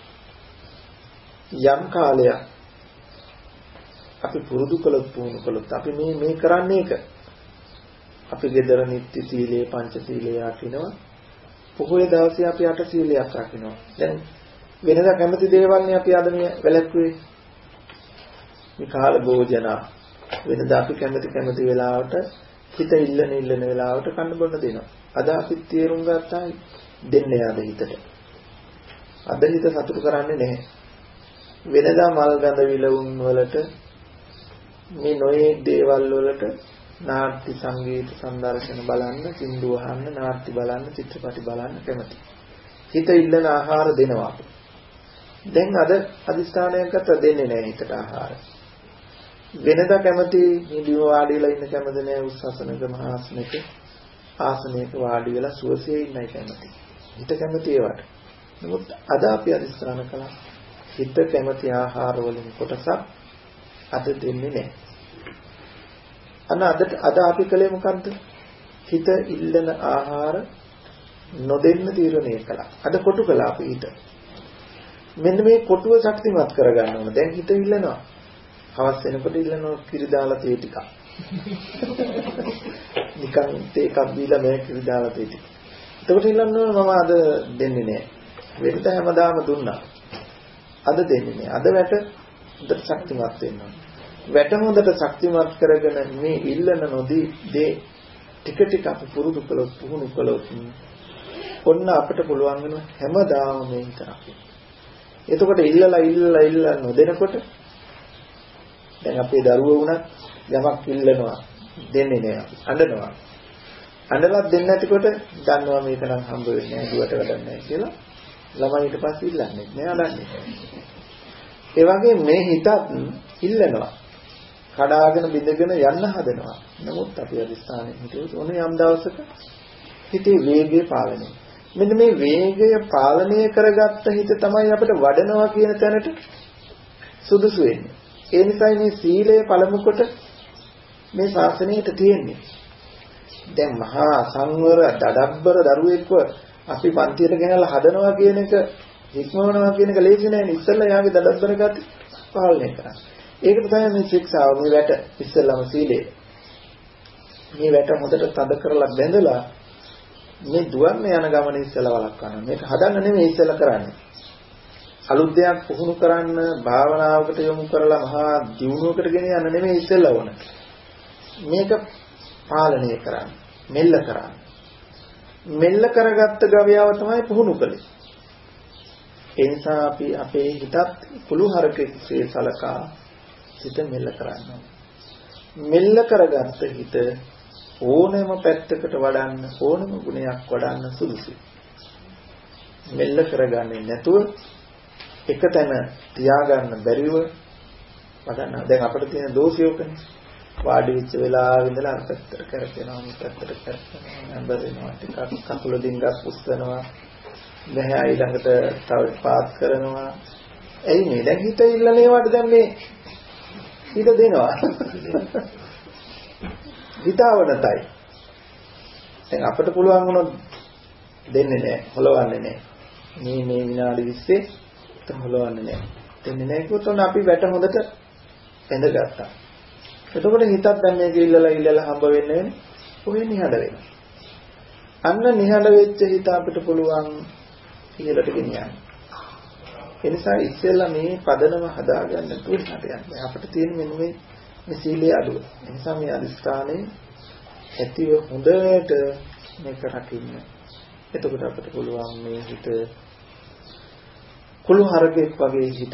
[SPEAKER 1] යම් කාලයක් අපි පුරුදු කළොත්, පුහුණු කළොත් අපි මේ කරන්නේ ඒක. අපි ගෙදර නිත්‍ය සීලයේ, පංච සීලයේ රකින්නවා. පොහොය දවසේ අපි 8 සීලයක් රකින්නවා. දැන් වෙනදා කැමති දේවල් නේ අපි අද මේ වැළැක්ුවේ. මේ කාල භෝජන වෙනදා අපි කැමති වෙලාවට හිත ඉල්ලන වෙලාවට කන්න බොන්න දෙනවා. අද අපි තීරුම් ගත්තා දෙන්නේ ආද හිතට. අද හිත සතුටු කරන්නේ නැහැ. වෙනදා මල් ගඳ විලවුන් වලට මේ නොයේ දේවල් වලට නාට්‍ය, සංගීත, සංදර්ශන බලන්න, සින්දු අහන්න, නාට්‍ය බලන්න, චිත්‍රපටි බලන්න කැමති. හිත ඉල්ලන ආහාර දෙනවා. දැන් අද අදිස්ථානයක් ගත්ත දෙන්නේ නැහැ හිතට ආහාර. වෙනදා කැමති නිදිව වාඩි වෙලා ඉන්න කැමති නැහැ, උස්සසනක මහාසනක ආසනයක වාඩි වෙලා සුවසේ ඉන්නයි කැමති. හිත කැමති ඒවට. නමුත් අද අපි අදිස්ථාන කළා හිත කැමති ආහාර වලින් කොටසක් අද දෙන්නේ නැහැ. අද අපි කලේ මොකද්ද? හිත ඉල්ලන ආහාර නොදෙන්න තීරණය කළා. අද කොටු කළා අපි හිත. මෙන්න මේ කොටුව ශක්තිමත් කරගන්න ඕන. දැන් හිත ඉල්ලනවා. හවස් වෙනකොට ඉල්ලනවා කිරි දාලා තේ ටිකක්. නිකන් තේ එකක් දීලා මේ කිරි දාලා තේ ටික. එතකොට ඉල්ලනවා මම අද දෙන්නේ නැහැ. වෙනද හැමදාම දුන්නා. අද දෙන්නේ නැහැ. අද වැට හොඳට ශක්තිමත් වෙනවා. වැට හොඳට ශක්තිමත් කරගෙන මේ ඉල්ලන නොදී දේ ටික ටික අපි පුරුදු කළොත්, පුහුණු කළොත් ඔන්න අපිට පුළුවන් වෙන හැමදාම මේක කරන්න. එතකොට ඉල්ලලා නොදෙනකොට දැන් අපේ දරුවෝ වුණත් යමක් ඉල්ලනවා දෙන්නේ නැහැ. අඬනවා. අඬලක් දෙන්නේ නැතිකොට දන්නවා මේක නම් හම්බ වෙන්නේ නැහැ දුවට වැඩක් නැහැ කියලා ළමයි ඊට පස්සේ ඉල්ලන්නේ නෑ අඬන්නේ. ඒ වගේ මේ හිතත් ඉල්ලනවා. කඩාගෙන බිඳගෙන යන්න හදනවා. නමුත් අපි අදිස්ථානයේ හිටියොත් ඕනේ යම් දවසක හිතේ වේගය පාලනය. මෙන්න මේ වේගය පාලනය කරගත්ත හිත තමයි අපිට වඩනවා කියන තැනට සුදුසු වෙන්නේ. ඒ නිසායි මේ සීලය පළමු කොට මේ ශාසනයට තියෙන්නේ. දැන් මහා සංවර දඩබ්බර දරුවෙක්ව අපි පන්තියට ගෙනල්ලා හදනවා කියන එක හික්මවනවා කියන එක ලේසි නෑනේ. ඉස්සෙල්ලා යාගේ දඩබ්බර ගති පාලනය කරන්න. ඒකට තමයි මේ ශික්ෂාව මේ වැට ඉස්සෙල්ලාම සීලය. මේ වැට හොඳට තද කරලා බැඳලා මේ දුවන්න යන ගමන ඉස්සෙල්ලා වළක්වන්න. මේක හදන්න නෙමෙයි ඉස්සෙල්ලා කරන්නේ. අලුත් දෙයක් පුහුණු කරන්න භාවනාවකට යොමු කරලා මහා දියුණුවකට ගෙන යන්න නෙමෙයි ඉස්සෙල්ලා ඕන. මේක පාලනය කරන්න, මෙල්ල කරන්න. මෙල්ල කරගත්ත ගවයාව තමයි පුහුණු කළේ. ඒ නිසා අපි අපේ හිතත් කුළු හරකෙක්සේ සලකා හිත මෙල්ල කරන්න. මෙල්ල කරගත්ත හිත ඕනෑම පැත්තකට වඩන්න ඕනම ගුණයක් වඩන්න සුදුසුයි. මෙල්ල කරගන්නේ නැතුව එක තැන තියාගන්න බැරිව වඩන්න. දැන් අපිට තියෙන දෝෂයෝකනේ. වාඩි වෙච්ච වෙලාවෙ ඉඳලා අර පැත්තට කරකිනවා මේ පැත්තට කරකිනවා නඹරනවා ටිකක් කකුල දින්ගක් උස්සනවා නැහැ ඊළඟට තව පාත් කරනවා. එයි මේ දැන් හිත ඉල්ලනේවට දැන් මේ හිත දෙනවා. හිතවනතයි. දැන් අපිට පුළුවන් වුණොත් දෙන්නේ නැහැ, හොලවන්නේ නැහැ. මේ විනාඩි 20 හොලවන්නේ නැහැ. දෙන්නේ නැහැ කිව්වොත් අපි වැට හොඳට ඇඳගත්තා. එතකොට හිතත් දැන් මේක ඉල්ලලා හම්බ වෙන්නේ කොහේ නිහඬ වෙනවා. අන්න නිහඬ වෙච්ච හිත අපිට පුළුවන් ඉහළට ගෙනියන්න. ඒ නිසා ඉස්සෙල්ලා මේ පදනම හදාගන්න තුනට යන්න. අපිට තියෙන මෙන්න මේ සීලයේ අඩුව. ඒ නිසා මේ අදිස්ථානයේ ඇතිව හොඳට මේක රකින්න. එතකොට අපිට පුළුවන් මේ හිත කුළු හරකෙක් වගේ හිත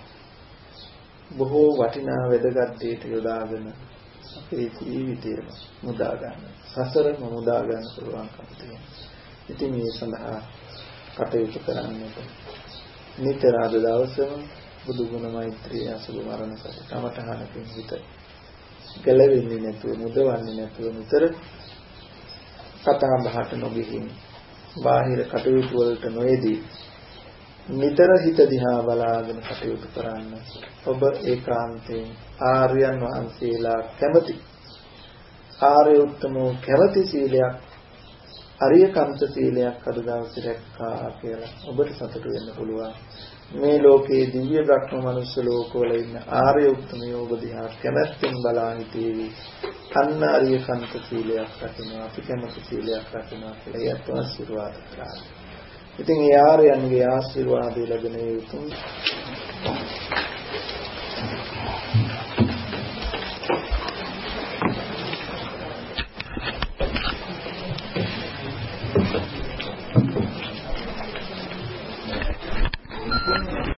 [SPEAKER 1] බොහෝ වටිනා වැදගත් දෙයට යොදාගෙන අපේ ජීවිතේම මුදා ගන්න. සසරම මුදා ගන්න පුළුවන්කම තියෙනවා. ඉතින් මේ සඳහා කටයුතු කරන්නට නිතර අද දවසම බුදු ගුණ මෛත්‍රිය අසුබ මරණ සති කමඨහනකින් හිත ගැලවෙන්නේ නැතුව මුදවන්නේ නැතුව නිතර කතා බහට නොගිහින් බාහිර කටයුතු වලට නොයේදී නිතර හිත දිහා බලාගෙන කටයුතු කරන්න. ඔබ ඒකාන්තයෙන් ආර්යයන් වහන්සේලා කැමති ආර්ය උත්තමෝ කැමති සීලයක් අරියකන්ත සීලයක් අද දවසේ රැක්කා කියලා ඔබට සතුටු වෙන්න පුළුවන්. මේ ලෝකයේ දිව්‍ය බ්‍රහ්ම මනුෂ්‍ය ලෝකවල ඉන්න ආර්ය උත්තමයෝ ඔබ දිහා කැමැත්තෙන් බලා හිටියේ අන්න අරියකන්ත සීලයක් රකින්නවා අපි කැමති සීලයක් රකින්නවා කියලා ඒත් ආශිර්වාද කරා. ඉතින් ඒ ආර්යයන්ගේ ආශිර්වාදය ලැබෙන යුතුම්